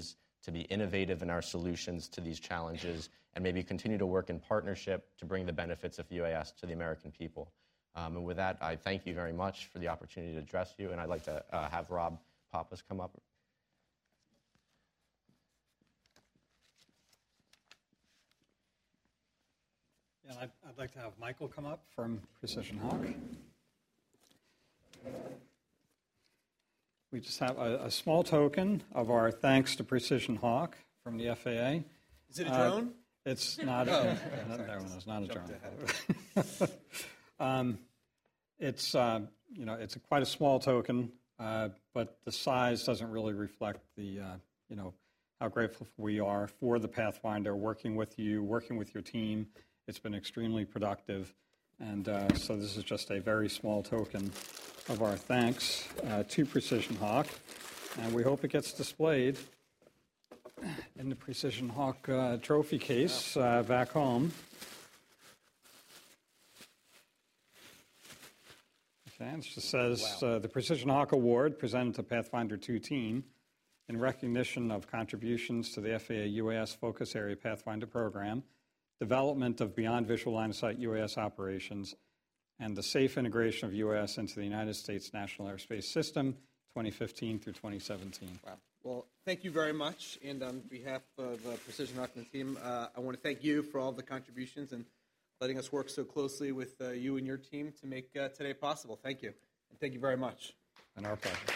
to be innovative in our solutions to these challenges, and maybe continue to work in partnership to bring the benefits of U A S to the American people. Um, and with that, I thank you very much for the opportunity to address you, and I'd like to uh, have Rob Pappas come up. Yeah, I'd, I'd like to have Michael come up from Precision Hawk. We just have a, a small token of our thanks to Precision Hawk from the F A A. Is it a drone? Uh, it's not. Oh, no, no, no, it's not a drone. um, it's uh, you know it's a, quite a small token, uh, but the size doesn't really reflect the uh, you know how grateful we are for the Pathfinder, working with you, working with your team. It's been extremely productive, and uh, so this is just a very small token of our thanks uh, to Precision Hawk, and we hope it gets displayed in the Precision Hawk uh, trophy case uh, back home. Okay, it just says uh, the Precision Hawk Award presented to Pathfinder two team in recognition of contributions to the F A A U A S Focus Area Pathfinder program, development of beyond visual line of sight U A S operations, and the safe integration of U A S into the United States National Airspace System, twenty fifteen through twenty seventeen. Wow. Well, thank you very much. And on behalf of uh, Precision Hawk and the team, uh, I want to thank you for all the contributions and letting us work so closely with uh, you and your team to make uh, today possible. Thank you. And thank you very much. And our pleasure.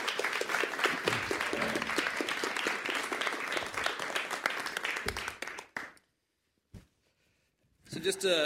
So just a,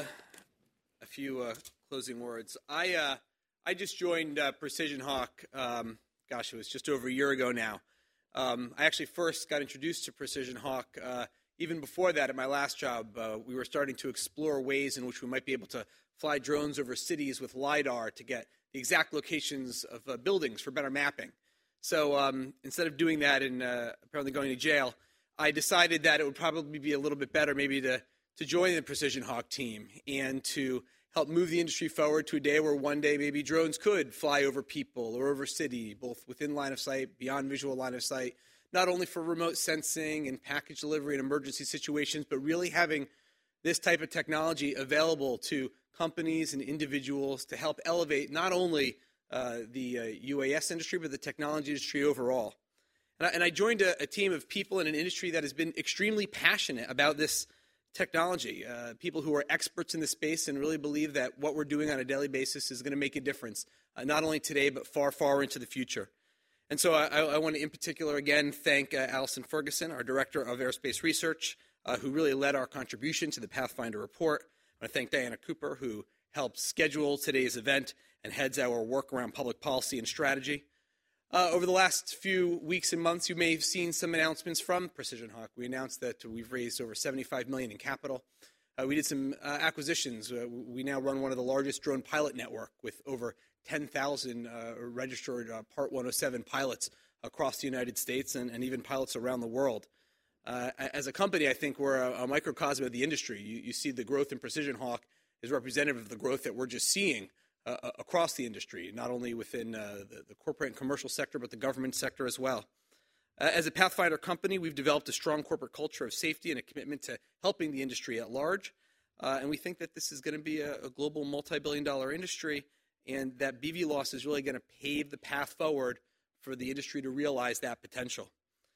a few uh, closing words. I uh, I just joined uh, Precision Hawk, um, gosh, it was just over a year ago now. Um, I actually first got introduced to Precision Hawk. Uh, even before that, at my last job, uh, we were starting to explore ways in which we might be able to fly drones over cities with LiDAR to get the exact locations of uh, buildings for better mapping. So um, instead of doing that and uh, apparently going to jail, I decided that it would probably be a little bit better maybe to to join the Precision Hawk team and to help move the industry forward to a day where one day maybe drones could fly over people or over city, both within line of sight, beyond visual line of sight, not only for remote sensing and package delivery in emergency situations, but really having this type of technology available to companies and individuals to help elevate not only uh, the uh, U A S industry, but the technology industry overall. And I, and I joined a, a team of people in an industry that has been extremely passionate about this technology, uh, people who are experts in the space and really believe that what we're doing on a daily basis is going to make a difference, uh, not only today, but far, far into the future. And so I, I want to, in particular, again, thank uh, Allison Ferguson, our Director of Aerospace Research, uh, who really led our contribution to the Pathfinder report. I want to thank Diana Cooper, who helped schedule today's event and heads our work around public policy and strategy. Uh, over the last few weeks and months, you may have seen some announcements from Precision Hawk. We announced that we've raised over seventy-five million dollars in capital. Uh, we did some uh, acquisitions. Uh, we now run one of the largest drone pilot network with over ten thousand uh, registered uh, Part one oh seven pilots across the United States and, and even pilots around the world. Uh, as a company, I think we're a, a microcosm of the industry. You, you see the growth in Precision Hawk is representative of the growth that we're just seeing Uh, across the industry, not only within uh, the, the corporate and commercial sector, but the government sector as well. Uh, as a Pathfinder company, we've developed a strong corporate culture of safety and a commitment to helping the industry at large. Uh, and we think that this is going to be a, a global multi-billion dollar industry, and that B V L O S is really going to pave the path forward for the industry to realize that potential.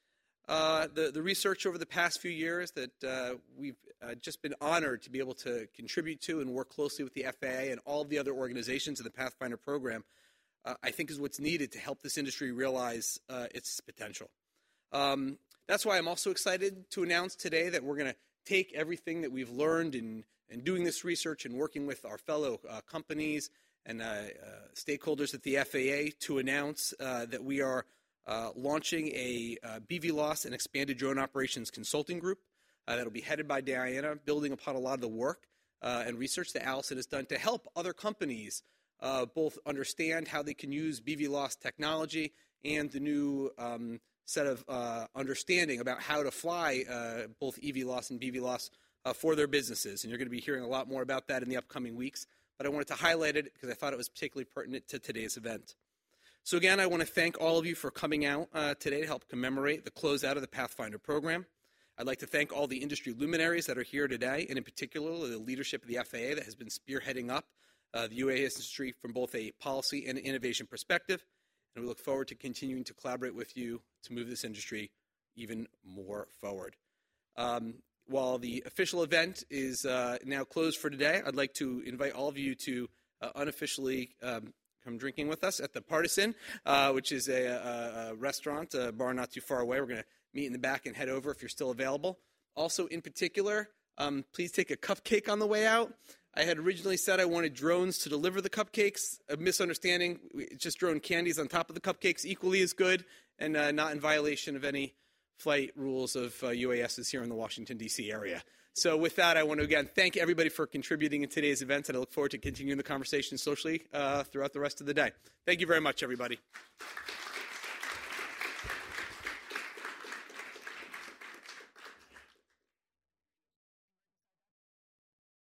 Uh, the, the research over the past few years that uh, we've uh, just been honored to be able to contribute to and work closely with the F A A and all of the other organizations in the Pathfinder program, uh, I think is what's needed to help this industry realize uh, its potential. Um, that's why I'm also excited to announce today that we're going to take everything that we've learned in, in doing this research and working with our fellow uh, companies and uh, uh, stakeholders at the F A A to announce uh, that we are Uh, launching a uh, B V L O S and Expanded Drone Operations Consulting Group uh, that will be headed by Diana, building upon a lot of the work uh, and research that Allison has done to help other companies uh, both understand how they can use B V L O S technology and the new um, set of uh, understanding about how to fly uh, both E V L O S and B V L O S uh, for their businesses. And you're going to be hearing a lot more about that in the upcoming weeks. But I wanted to highlight it because I thought it was particularly pertinent to today's event. So again, I want to thank all of you for coming out uh, today to help commemorate the closeout of the Pathfinder program. I'd like to thank all the industry luminaries that are here today, and in particular, the leadership of the F A A that has been spearheading up uh, the U A S industry from both a policy and innovation perspective. And we look forward to continuing to collaborate with you to move this industry even more forward. Um, while the official event is uh, now closed for today, I'd like to invite all of you to uh, unofficially um, come drinking with us at the Partisan, uh, which is a, a, a restaurant, a bar not too far away. We're going to meet in the back and head over if you're still available. Also, in particular, um, please take a cupcake on the way out. I had originally said I wanted drones to deliver the cupcakes. A misunderstanding. It's just drone candies on top of the cupcakes, equally as good, and uh, not in violation of any flight rules of uh, U A S's here in the Washington, D C area. So with that, I want to again thank everybody for contributing in today's event, and I look forward to continuing the conversation socially uh, throughout the rest of the day. Thank you very much, everybody.